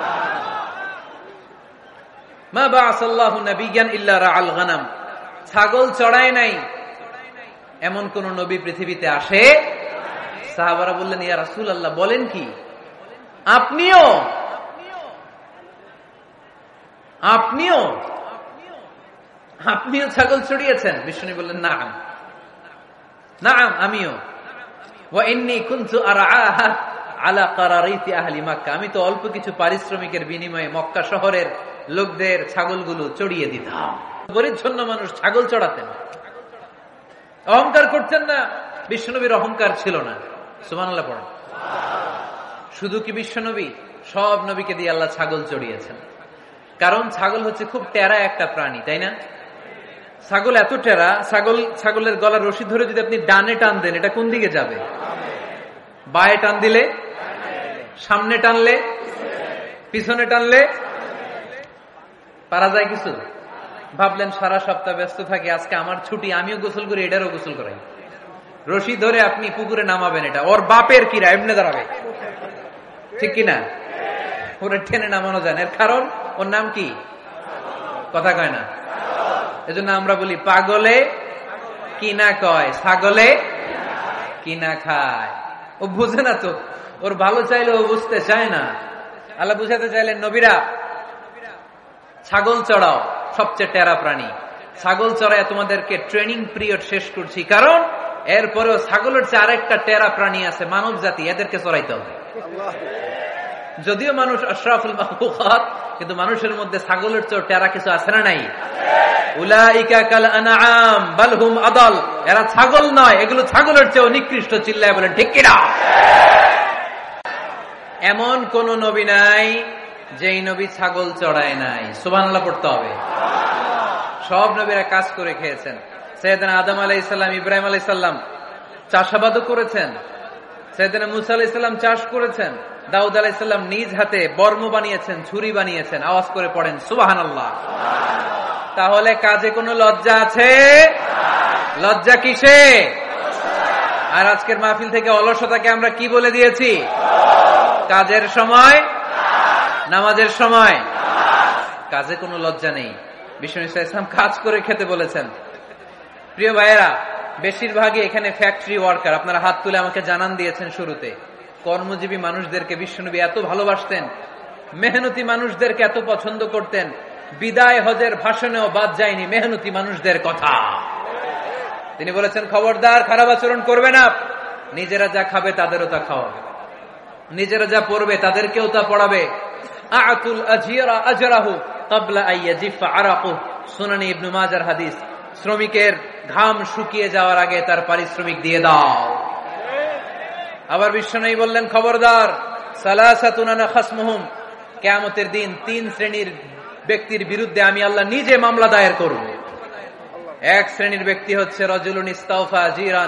মা বাসাল্লাহু নাবিয়ান ইল্লা রাআল গনাম, ছাগল চড়ায় নাই এমন কোন নবী পৃথিবীতে আসে? সাহাবারা বললেন ইয়া রাসূলুল্লাহ, বলেন কি? আপনিও আপনিও আপনিও ছাগল চড়িয়েছেন? বিষ্ণু বললেন নাম নাম আমিও। ওয়া ইন্নী কুনতু আরআহা আলা কারারিতি আহলি মক্কা, আমি তো অল্প কিছু পারিশ্রমিকের বিনিময়ে মক্কা শহরের লোকদের ছাগলগুলো চড়িয়ে দিতাম। পরিচ্ছন্ন মানুষ ছাগল চড়াতেন, অহংকার করতেন না। বিশ্বনবীর অহংকার ছিল না। সুবহানাল্লাহ পড়েন। শুধু কি বিশ্বনবী? সব নবীকে দিয়ে আল্লাহ ছাগল চড়িয়েছেন। কারণ ছাগল হচ্ছে খুব টেরা একটা প্রাণী, তাই না? ছাগল এত টেরা, ছাগল ছাগলের গলার রশি ধরে যদি আপনি ডানে টান দেন, এটা কোন দিকে যাবে? বায়ে টান দিলে, সামনে টানলে, পিছনে টানলে পারা যায় কিছু? ভাবলেন সারা সপ্তাহ ব্যস্ত থাকি, আজকে আমার ছুটি, আমিও গোসল করি, এটারও গোসল করাই। রশি ধরে আপনি পুকুরে নামাবেন, এটা ওর বাপের কিরা এমনি দাঁড়াবে, ঠিক কিনা? ওরা টেনে নামানো যায় না। এর কারণ ওর নাম কি? কথা কয় না। এজন্য আমরা বলি পাগলে কিনা কয়, ছাগলে কিনা খায়। ও বুঝে না তো, ওর ভালো চাইলে ও বুঝতে চায় না। আল্লাহ বুঝাতে চাইলেন, নবীরা ছাগল চড়াও, সবচেয়ে টেরা প্রাণী। ছাগল চড়ায় তোমাদেরকে ট্রেনিং পিরিয়ড শেষ করছি, কারণ এরপরেও ছাগলের চেয়ে আরেকটা টেরা প্রাণী আছে, মানব জাতি, এদেরকে চড়াইতে হবে। যদিও মানুষ আশরাফুল মাখলুকাত, কিন্তু মানুষের মধ্যে ছাগলের চেয়ে টেরা কিছু আছে না নাই? উলাইকা কাল আনআম বাল হুম আদাল, এরা ছাগল নয়, এগুলো ছাগলের চেয়ে নিকৃষ্ট। চিল্লায় বলেন ঠিক কিনা? এমন কোন নবী নাই যেই নবী ছাগল চড়ায় নাই। সুবহানাল্লাহ পড়তে হবে। সব নবীরা কাজ করে খেয়েছেন। সাইয়েদনা আদম আলাইহিস সালাম, ইব্রাহিম আলাইহিস সালাম চাষাবাদও করেছেন। সাইয়েদনা মুসা আলাইহিস সালাম চাষ করেছেন। দাউদ আলাইহিস সালাম নিজ হাতে বর্ম বানিয়েছেন, ছুরি বানিয়েছেন। আওয়াজ করে পড়েন সুবহানাল্লাহ। তাহলে কাজে কোনো লজ্জা আছে? লজ্জা কিসে? আর আজকের মাহফিল থেকে অলসতাকে আমরা কি বলে দিয়েছি? কাজের সময়, নামাজের সময় কাজে কোনো লজ্জা নেই। বিশ্বনবী সাল্লাল্লাহু আলাইহি ওয়াসাল্লাম কাজ করে খেতে বলেছেন। প্রিয় ভাইয়েরা, বেশিরভাগই এখানে ফ্যাক্টরি ওয়ার্কার। আপনারা হাত তুলে আমাকে জানান দিয়েছেন শুরুতে। কর্মজীবী মানুষদেরকে বিশ্বনবী এত ভালোবাসতেন, মেহনতি মানুষদেরকে এত পছন্দ করতেন। বিদায় হজের ভাষণেও বাদ যায়নি মেহনতি মানুষদের কথা। তিনি বলেছেন, খবরদার খারাপ আচরণ করবে না। নিজেরা যা খাবে তাদেরও তা খাওয়াবে, নিজেরা যা পড়বে তাদেরকেও তা পড়াবে। আতুল আজিরা আজরাহু ক্বাবলা আইয়াজিফা আরাকু, সুনানি ইবনে মাজার হাদিস। শ্রমিকের ঘাম শুকিয়ে যাওয়ার আগে তার পারিশ্রমিক দিয়ে দাও। আবার বিশ্বনবী বললেন, খবরদার সালাসাতুন আনা খাসমুহুম, কিয়ামতের দিন তিন শ্রেণীর ব্যক্তির বিরুদ্ধে আমি আল্লাহ নিজে মামলা দায়ের করব। এক শ্রেণীর ব্যক্তি হচ্ছে রাজুলুন ইস্তাওফা আজিরান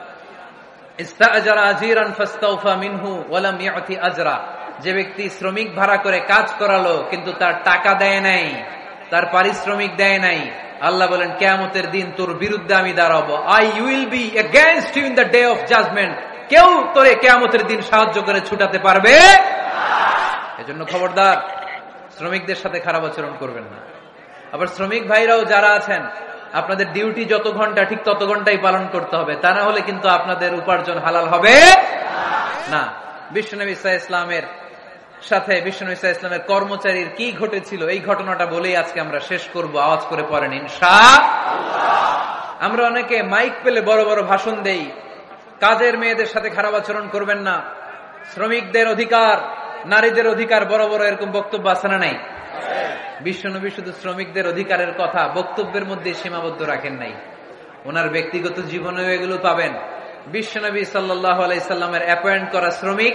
ইস্তাআজারা আজিরান ফাস্তাওফা মিনহু ওয়া লাম ইউতি আজরা, যে ব্যক্তি শ্রমিক ভাড়া করে কাজ করালো কিন্তু তার টাকা দেয় নাই, তার পারিশ্রমিক দেয় নাই। আল্লাহ বলেন, কিয়ামতের দিন তোর বিরুদ্ধে আমি দাঁড়াবো। I will be against you in the day of judgment. কেউ তোরে কিয়ামতের দিন সাহায্য করে ছুটাতে পারবে না। এজন্য খবরদার, শ্রমিকদের সাথে খারাপ আচরণ করবেন না। আবার শ্রমিক ভাইরাও যারা আছেন, আপনাদের ডিউটি যত ঘন্টা ঠিক তত ঘন্টাই পালন করতে হবে, তা না হলে কিন্তু আপনাদের উপার্জন হালাল হবে না। বিশ্বনবী সাল্লাল্লাহু আলাইহি ওয়াসাল্লামের সাথে বিশ্বনবী সাল্লাল্লাহু আলাইহি ওয়াসাল্লামের কর্মচারীর কি ঘটেছিল, এই ঘটনাটা বলেই আজকে আমরা শেষ করব। আওয়াজ করে পড়েন ইনশাআল্লাহ। আমরা অনেকে মাইক পেলে বড় বড় ভাষণ দেই, কাজের মেয়েদের সাথে খারাপ আচরণ করবেন না, শ্রমিকদের অধিকার, নারীদের অধিকার, বড় বড় এরকম বক্তব্য আছে না নাই? বিশ্বনবী শুধু শ্রমিকদের অধিকারের কথা বক্তব্যের মধ্যে সীমাবদ্ধ রাখেন নাই, ওনার ব্যক্তিগত জীবনেও এগুলো পাবেন। বিশ্বনবী সাল্লাল্লাহু আলাইহি সাল্লামের অ্যাপয়েন্ট করা শ্রমিক,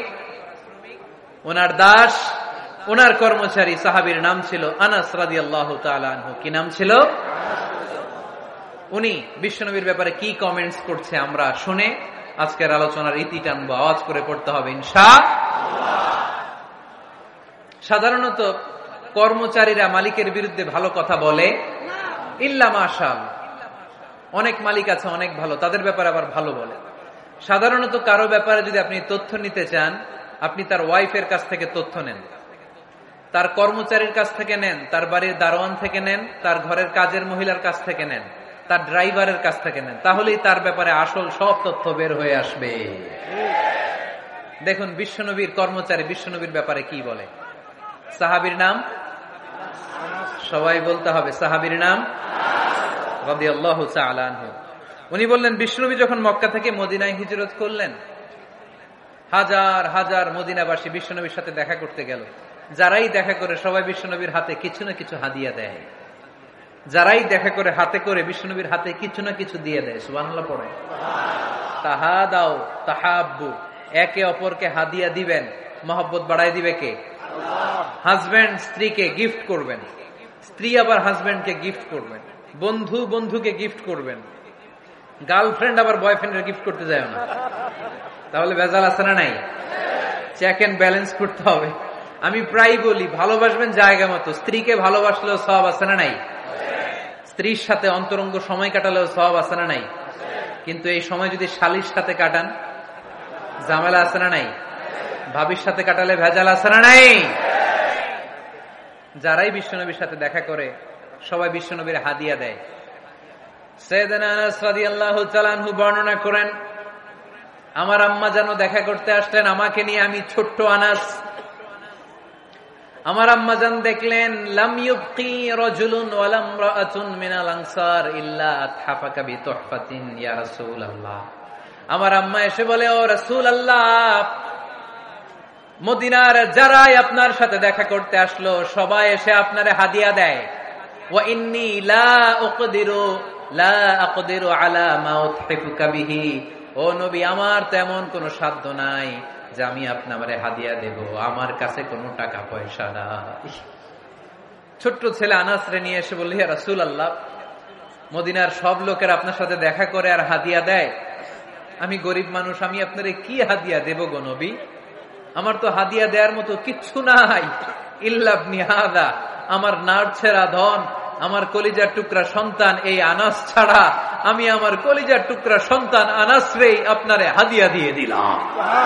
ওনার দাস, ওনার কর্মচারী সাহাবীর নাম ছিল আনাস রাদিয়াল্লাহু তাআলা আনহু। কি নাম ছিল? উনি বিশ্বনবীর ব্যাপারে কি কমেন্টস করছে আমরা শুনে আজকের আলোচনার ইতি টানবো। আওয়াজ করে পড়তে হবে ইনশাআল্লাহ। সাধারণত কর্মচারীরা মালিকের বিরুদ্ধে ভালো কথা বলে ইল্লা মাশাআল্লাহ। অনেক মালিক আছে অনেক ভালো, তাদের ব্যাপারে আবার ভালো বলে। সাধারণত কারো ব্যাপারে যদি আপনি তথ্য নিতে চান, আপনি তার ওয়াইফের কাছ থেকে তথ্য নেন, তার কর্মচারীর কাছ থেকে নেন, তার বাড়ির দারোয়ান থেকে নেন, তার ঘরের কাজের মহিলার কাছ থেকে নেন, তার ড্রাইভারের কাছ থেকে নেন, তাহলেই তার ব্যাপারে আসল সব তথ্য বের হয়ে আসবে। দেখুন বিশ্বনবীর কর্মচারী বিশ্বনবীর ব্যাপারে কি বলে। সাহাবীর নাম সবাই বলতে হবে, সাহাবীর নাম রাদিয়াল্লাহু তাআলা আনহু। উনি বললেন, বিশ্বনবী যখন মক্কা থেকে মদিনায় হিজরত করলেন, হাজার হাজার মদিনাবাসী বিশ্বনবীর সাথে দেখা করতে গেল। যারাই দেখা করে সবাই বিশ্বনবীর হাতে কিছু না কিছু হাদিয়া দেয়, যারাই দেখা করে হাতে করে বিশ্বনবীর হাতে কিছু না কিছু দিয়ে দেয়। সুবহানাল্লাহ পড়ে। তাহাদাও তাহাব্বু, একে অপরকে হাদিয়া দিবেন, মহব্বত বাড়াই দিবে কে? হাজবেন্ড স্ত্রীকে গিফট করবেন, স্ত্রী আবার হাজবেন্ডকে গিফট করবেন। বন্ধু বন্ধুকে গিফট করবেন, গার্লফ্রেন্ড আবার বয়ফ্রেন্ডের গিফট করতে যায় না, তাহলে ভেজাল আছে না নাই? চেক এন্ড ব্যালেন্স করতে হবে। আমি প্রায় বলি, ভালোবাসবেন জায়গা মতো। স্ত্রীকে ভালোবাসলেও সওয়াব আছে না নাই? স্ত্রীর সাথে অন্তরঙ্গ সময় কাটালেও সওয়াব আছে না নাই? কিন্তু এই সময় যদি শালীর সাথে কাটান, ঝামেলা আছে না নাই? ভাবির সাথে কাটালে ভেজাল আছে না নাই? যারাই বিশ্বনবীর সাথে দেখা করে সবাই বিশ্বনবীর হাদিয়া দেয়। সাইয়েদনা আনাস রাদিয়াল্লাহু তাআলা আনহু বর্ণনা করেন, আমার আম্মা যেন দেখা করতে আসলেন আমাকে নিয়ে, আমি ছোট্ট আনাস। আমার আম্মা জান দেখলেন, লাম ইউবকি রাজুলুন ওয়ালা ইমরাআতুন মিনাল আনসার ইল্লা আতহাফাকা বিতুহফাতিন ইয়া রাসূলুল্লাহ। আমার আম্মা এসে বলে, ও রাসূলুল্লাহ, মদিনার যারাই আপনার সাথে দেখা করতে আসলো সবাই এসে আপনারে হাদিয়া দেয়। ওয়া ইন্নী লা উকদিরু লা আকদিরু আলা মা উতহিফুকা বিহি। ও নবী, আমার তেমন কোনো সাধ্য নাই যে আমি আপনারে হাদিয়া দেব, আমার কাছে কোনো টাকা পয়সা নাই। ছোট্ট ছেলে আনাসরে নিয়ে এসে বলল, ইয়া রাসূলুল্লাহ, মদিনার সব লোকের আপনার সাথে দেখা করে আর হাদিয়া দেয়, আমি গরিব মানুষ, আমি আপনারে কি হাদিয়া দেব গো নবী? আমার তো হাদিয়া দেওয়ার মতো কিচ্ছু নাই। ইল্লা ইবনি হাদা, আমার নাড়ছেরা ধন, আমার কলিজার টুকরা সন্তান এই আনাস ছাড়া আমি আমার কলিজার টুকরা সন্তান আনাসরেই আপনারে হাদিয়া দিয়ে দিলাম।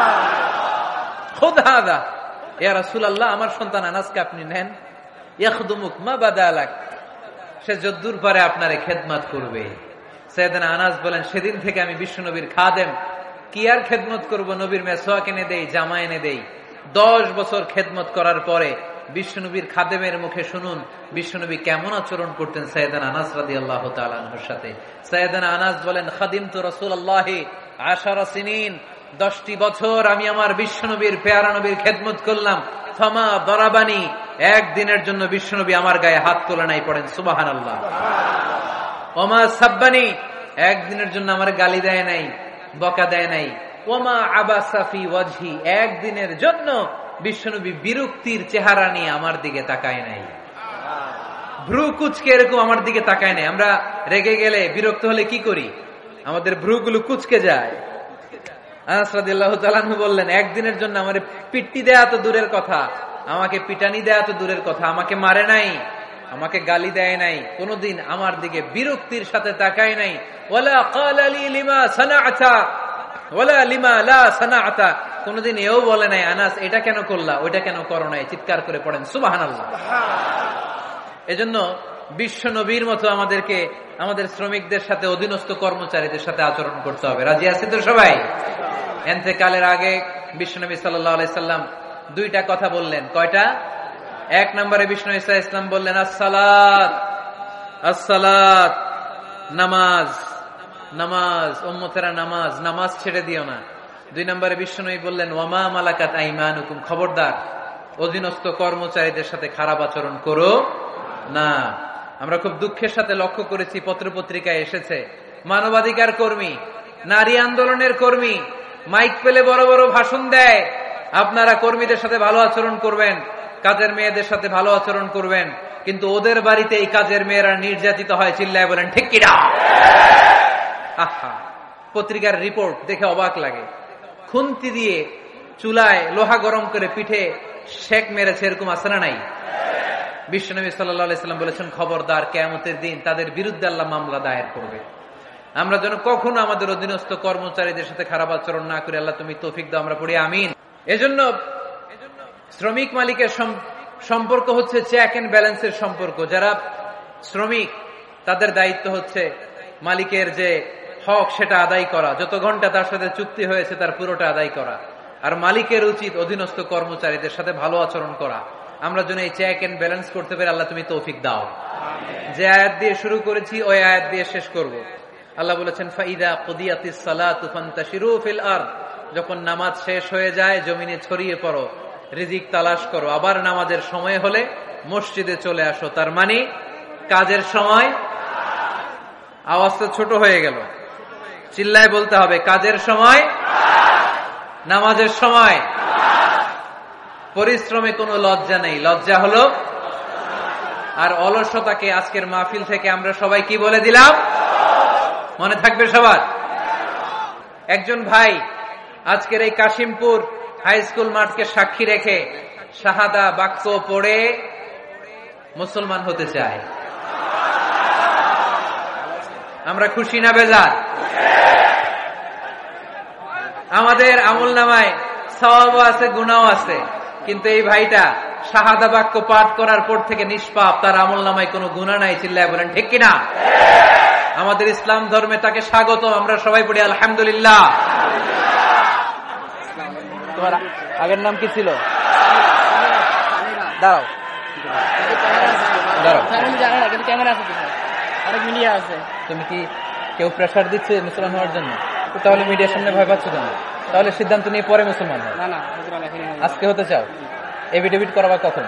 খুদ হাদা ইয়া রাসূলুল্লাহ, আমার সন্তান আনাসকে আপনি নেন। ইয়াখদুমুক মা বাদালাক, সে যদ্দুর পারে আপনারে খেদমত করবে। সাইয়েদনা আনাস বলেন, সেদিন থেকে আমি বিশ্বনবীর খাদেম। কি আর খেদমত করব, নবীর মেসওয়াক এনে দেই, জামা এনে দেই। দশ বছর খেদমত করার পরে বিশ্বনবীর খাদেমের মুখে শুনুন বিশ্বনবী কেমন আচরণ করতেন সাইয়েদনা আনাস রাদিয়াল্লাহু তাআলা আনহুর সাথে। সাইয়েদনা আনাস বলেন, খাদিমতু রাসূলুল্লাহি আশারা সিনিন, দশটি বছর আমি আমার বিশ্বনবীর পেয়ারা নবীর খেদমত করলাম। ফামা দরাবানি, একদিনের জন্য বিশ্বনবী আমার গায়ে হাত তোলে নাই। পড়েন সুবহানাল্লাহ। ওমা সাব্বানি, একদিনের জন্য আমার গালি দেয় নাই, বকা দেয় নাই। ওমা আবাসা ফি ওয়াজহি, একদিনের জন্য বিশ্বনবী বিরক্তির চেহারা নিয়ে আমার দিকে তাকায় নাই, ভ্রু কুচকে এরকম আমার দিকে তাকায় নাই। আমরা রেগে গেলে, বিরক্ত হলে কি করি? আমাদের ভ্রুগুলো কুচকে যায়। আনাস রাদিয়াল্লাহু তাআলা আনহু বললেন, একদিনের জন্য আমারে পিট্টি দেয়া তো দূরের কথা, আমাকে পিটানি দেয়া তো দূরের কথা, আমাকে মারে নাই, আমাকে গালি দেয় নাই, কোনদিন আমার দিকে বিরক্তির সাথে তাকায় নাই। ওয়ালা ক্বালা লি লিমা সানাআতা ওয়ালা লিমা লা সানাআতা, কোনদিন এও বলে নাই আনাস এটা কেন করলা, ওইটা কেন করো নাই। চিৎকার করে পড়েন সুবহানাল্লাহ। এজন্য বিশ্ব নবীর মতো আমাদেরকে আমাদের শ্রমিকদের সাথে, অধীনস্থ কর্মচারীদের সাথে আচরণ করতে হবে। রাজি আছি তো সবাই? ইন্তেকালের আগে বিশ্বনবী সাল্লাল্লাহু আলাইহি সাল্লাম দুইটা কথা বললেন। কয়টা? এক নম্বরে বিষ্ণু ঈসা ইসলাম বললেন, আসসালাত আসসালাত, নামাজ নামাজ, উম্মতেরা নামাজ, নামাজ ছেড়ে দিও না। দুই নম্বরে বিশ্বনবী বললেন, ওয়ামা মালাকাত আইমানুকুম, খবরদার অধীনস্থ কর্মচারীদের সাথে খারাপ আচরণ করো না। আমরা খুব দুঃখের সাথে লক্ষ্য করেছি, পত্রপত্রিকায় এসেছে, মানবাধিকার কর্মী, নারী আন্দোলনের কর্মী মাইক পেলে বড় বড় ভাষণ দেয়, আপনারা কর্মীদের সাথে ভালো আচরণ করবেন, কাজের মেয়েদের সাথে ভালো আচরণ করবেন, কিন্তু ওদের বাড়িতে এই কাজের মেয়েরা নির্যাতিত হয়। চিল্লায় বলেন ঠিক কিনা? আহা, পত্রিকার রিপোর্ট দেখে অবাক লাগে। খুন্তি দিয়ে চুলায় লোহা গরম করে পিঠে শেক মেরেছে, এরকম আছে না নাই? বিশ্বনবী সাল্লাল্লাহু আলাইহি সাল্লাম বলেছেন, খবরদার, কিয়ামতের দিন তাদের বিরুদ্ধে আল্লাহ মামলা দায়ের করবে। আমরা যেন কখনো আমাদের অধীনস্থ কর্মচারীদের সাথে খারাপ আচরণ না করি। আল্লাহ তুমি তৌফিক দাও, আমরা পড়ি আমিন। এজন্য শ্রমিক মালিকের সম্পর্ক হচ্ছে চেক এন্ড ব্যালেন্সের সম্পর্ক। যারা শ্রমিক তাদের দায়িত্ব হচ্ছে মালিকের যে হক সেটা আদায় করা, যত ঘন্টা তার সাথে চুক্তি হয়েছে তার পুরোটা আদায় করা। আর মালিকের উচিত অধীনস্থ কর্মচারীদের সাথে ভালো আচরণ করা। আমরা যেন এই চেক এন্ড ব্যালেন্স করতে পারি, আল্লাহ তুমি তৌফিক দাও। যে আয়াত দিয়ে শুরু করেছি ওই আয়াত দিয়ে শেষ করব। আল্লাহ বলেছেন, ফাইদা কুদিয়াতিস সালাতু ফান্তাশিরু ফিল আরদ, যখন নামাজ শেষ হয়ে যায় জমিনে ছড়িয়ে পড়ো, রিজিক তালাশ করো। আবার নামাজের সময় হলে মসজিদে চলে আসো। তার মানে কাজের সময়, আওয়াজটা ছোট হয়ে গেল, চিল্লায় বলতে হবে, কাজের সময়, নামাজের সময়। পরিশ্রমে কোনো লজ্জা নেই, লজ্জা হলো আর অলসতাকে আজকের মাহফিল থেকে আমরা সবাই কি বলে দিলাম, মনে থাকবে সবার। একজন ভাই আজকের এই কাশিমপুর হাই স্কুল মাঠকে সাক্ষী রেখে শাহাদা বাক্য পড়ে মুসলমান হতে চায়। আমরা খুশি না বেজার? আমাদের আমল নামায় সওয়াবও আছে, গুনাহও আছে, কিন্তু এই ভাইটা শাহাদা বাক্য পাঠ করার পর থেকে নিষ্পাপ, তার আমল নামায় কোনো গুনাহ নাই। চিল্লায় বলেন ঠিক কিনা? আমাদের ইসলাম ধর্মে তাকে স্বাগত। আমরা সবাই পড়ি আলহামদুলিল্লাহ। তোমার আগের নাম কি ছিল? দাঁড়াও দাঁড়াও, তুমি কি কেউ প্রেশার দিচ্ছে মুসলমান হওয়ার জন্য? তাহলে মিডিয়ার সামনে ভয় পাচ্ছ কেন? তাহলে সিদ্ধান্ত নিয়ে পরে মুসলমান হয়। আজকে হতে চাও? এভিডেভিট করাবা কখন?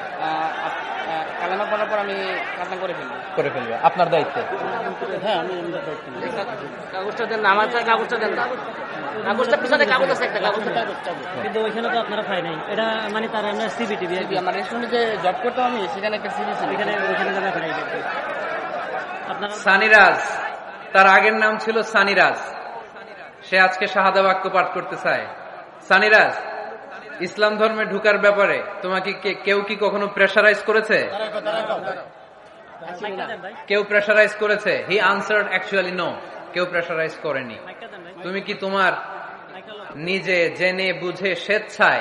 করে ফেলবে, আপনার দায়িত্বে। হ্যাঁ, আমি কাগজটা দেন, আমার কাগজটা দেন, কাগজটা পিছনে কাগজ আছে একটা, কাগজ। কিন্তু ওইখানে তো আপনারা পাই নাই এটা, মানে তার আমরা সিবি টিভি আমার রেস্টুরেন্টে যে জব করতাম আমি, সেখানে একটা সিবি ছিল, এখানে ওইখানে জানা পাই। আপনারা সানিরাজ, তার আগের নাম ছিল সানিরাজ, সে আজকে শাহাদা বাক্য পাঠ করতে চায়। সানিরাজ, ইসলাম ধর্মে ঢুকার ব্যাপারে তোমাকে কেউ কি কখনো প্রেশারাইজ করেছে? কেউ প্রেশারাইজ করেছে? হি আনসার্ড অ্যাকচুয়ালি নো, কেউ প্রেশারাইজ করেনি। তুমি কি তোমার নিজে জেনে বুঝে স্বেচ্ছায়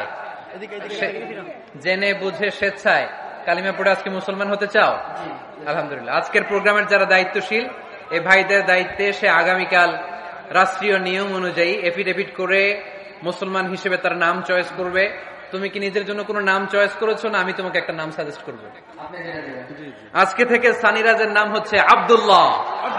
জেনে বুঝে স্বেচ্ছায় কালিমা পড়ে আজকে মুসলমান হতে চাও? আলহামদুলিল্লাহ। আজকের প্রোগ্রামের যারা দায়িত্বশীল, এই ভাইদের দায়িত্বে সে আগামীকাল রাষ্ট্রীয় নিয়ম অনুযায়ী এফিডেভিট করে মুসলমান হিসেবে তার নাম চয়েস করবে। তুমি কি নিজের জন্য কোনো নাম চয়েস করেছো, না আমি তোমাকে একটা নাম সাজেস্ট করব? আজকে থেকে সানিরাজের নাম হচ্ছে আব্দুল্লাহ।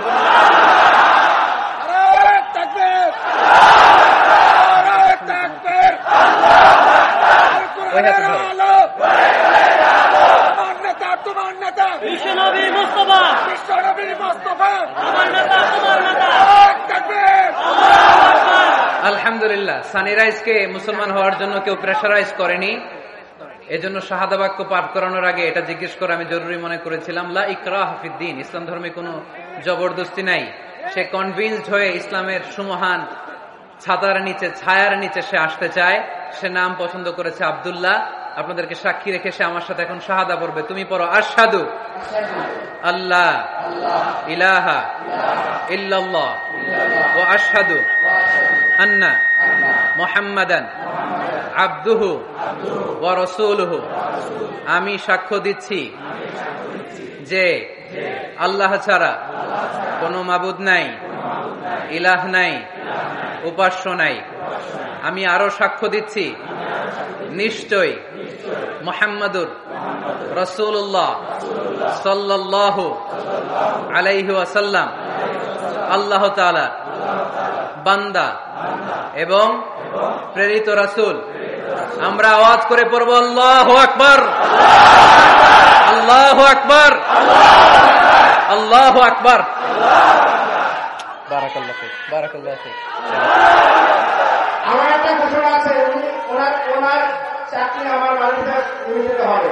আলহামদুলিল্লাহ, সানিরাইজকে মুসলমান হওয়ার জন্য কেউ প্রেশারাইজ করেনি। এজন্য শাহাদা বাক্য পাঠ করানোর আগে এটা জিজ্ঞেস করা আমি জরুরি মনে করেছিলাম। লা ইকরাহা ফিদ্দিন, ইসলাম ধর্মে কোনো জবরদস্তি নাই। সে কনভিন্সড হয়ে ইসলামের সুমহান ছাতার নিচে, ছায়ার নিচে সে আসতে চায়। সে নাম পছন্দ করেছে আব্দুল্লাহ। আপনাদেরকে সাক্ষী রেখে সে আমার সাথে এখন শাহাদা পড়বে। তুমি পড়ো, আশহাদু আল্লাহ ইলাহা ইল্লাল্লাহ ওয়া আশহাদু আন্না মুহাম্মাদান আবদুহু ওয়া রাসূলুহু। আমি সাক্ষ্য দিচ্ছি যে আল্লাহ ছাড়া কোনো মাবুদ নাই, ইলাহ নাই, উপাস্য নাই। আমি আরো সাক্ষ্য দিচ্ছি নিশ্চয় মুহাম্মাদুর রাসূলুল্লাহ সাল্লাল্লাহু আলাইহি ওয়াসাল্লাম আল্লাহ তাআলা বান্দা এবং প্রেরিত রাসূল। আমরা আওয়াজ করে পড়ব আল্লাহু আকবার, আল্লাহু আকবার, আল্লাহু আকবার। বারাকাল্লাহু ফিক, বারাকাল্লাহু ফিক। আমার একটা ঘোষণা আছে, ওনার ওনার চাকরি আমার বাড়িতে অনুষ্ঠিত হবে।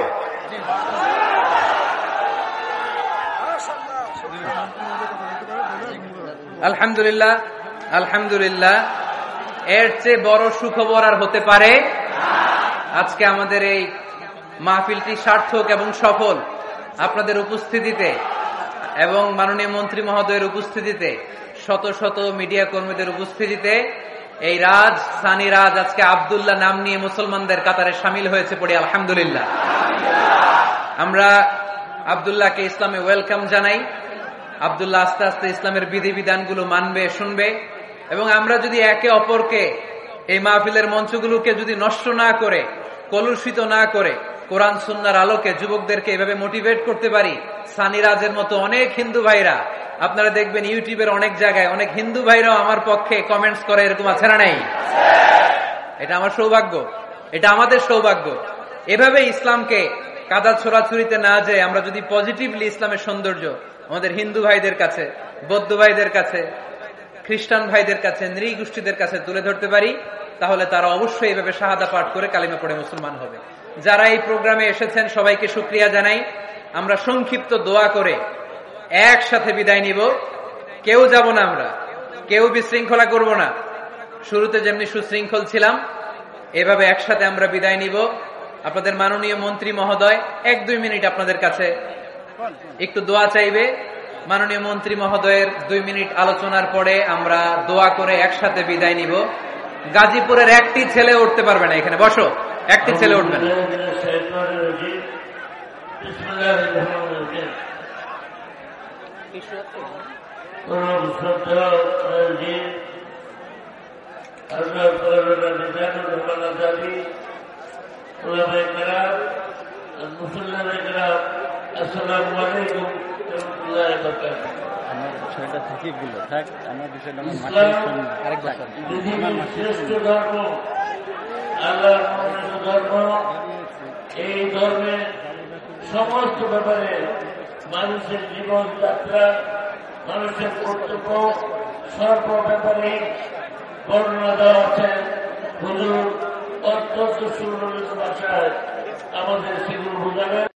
আলহামদুলিল্লাহ, আলহামদুলিল্লাহ। এর চেয়ে বড় সুখবর আর হতে পারে? আজকে আমাদের এই মাহফিলটি সার্থক এবং সফল আপনাদের উপস্থিতিতে এবং মাননীয় মন্ত্রী মহোদয়ের উপস্থিতিতে, শত শত মিডিয়া কর্মীদের উপস্থিতিতে এই রাজ, সানি রাজ আজকে আব্দুল্লাহ নাম নিয়ে মুসলমানদের কাতারে সামিল হয়েছে। পড়ি আলহামদুলিল্লাহ। আমরা আব্দুল্লাহকে ইসলামে ওয়েলকাম জানাই। আব্দুল্লাহ আস্তে আস্তে ইসলামের বিধিবিধানগুলো মানবে, শুনবে, এবং আমরা যদি একে অপরকে, এই মাহফিলের মঞ্চগুলোকে যদি নষ্ট না করে, কলুষিত না করে, কোরআন সুন্নাহর আলোকে যুবকদেরকে এভাবে মোটিভেট করতে পারি, সানি রাজের মতো অনেক হিন্দু ভাইরা, আপনারা দেখবেন ইউটিউবের অনেক জায়গায় অনেক হিন্দু ভাইরাও আমার পক্ষে কমেন্টস করে, এরকম আছে না নাই? এটা আমার সৌভাগ্য, এটা আমাদের সৌভাগ্য। এভাবে ইসলামকে কাদা ছোড়াছুরিতে না যেয়ে আমরা যদি পজিটিভলি ইসলামের সৌন্দর্য আমাদের হিন্দু ভাইদের কাছে, বৌদ্ধ ভাইদের কাছে, খ্রিস্টান ভাইদের কাছে, নৃগোষ্ঠীদের কাছে তুলে ধরতে পারি, তাহলে তারা অবশ্যই এভাবে শাহাদা পাঠ করে কালিমা পড়ে মুসলমান হবে। যারা এই প্রোগ্রামে এসেছেন সবাইকে শুকরিয়া জানাই। আমরা সংক্ষিপ্ত দোয়া করে একসাথে বিদায় নিব। কেউ যাব না, আমরা কেউ বিশৃঙ্খলা করব না। শুরুতে যেমনি সুশৃঙ্খল ছিলাম, এভাবে একসাথে আমরা বিদায় নিব। আপনাদের মাননীয় মন্ত্রী মহোদয় এক দুই মিনিট আপনাদের কাছে একটু দোয়া চাইবে। মাননীয় মন্ত্রী মহোদয়ের দুই মিনিট আলোচনার পরে আমরা দোয়া করে একসাথে বিদায় নিব। গাজীপুরের একটি ছেলে উঠতে পারবে না, এখানে বসো, একটি ছেলে উঠবে না। আসসালামু আলাইকুম আমার বিষয়টা থেকে গুলো থাক, আমার বিষয়টা আমার শ্রেষ্ঠ ধর্ম, আল্লাহর মনোনীত ধর্ম। এই ধর্মের সমস্ত ব্যাপারে মানুষের জীবনযাত্রা, মানুষের কর্তব্য সর্ব ব্যাপারে বর্ণনা দেওয়া আছে। হুজুর অত্যন্ত সুললিত ভাষায় আমাদের সেগুলো বোঝাবেন।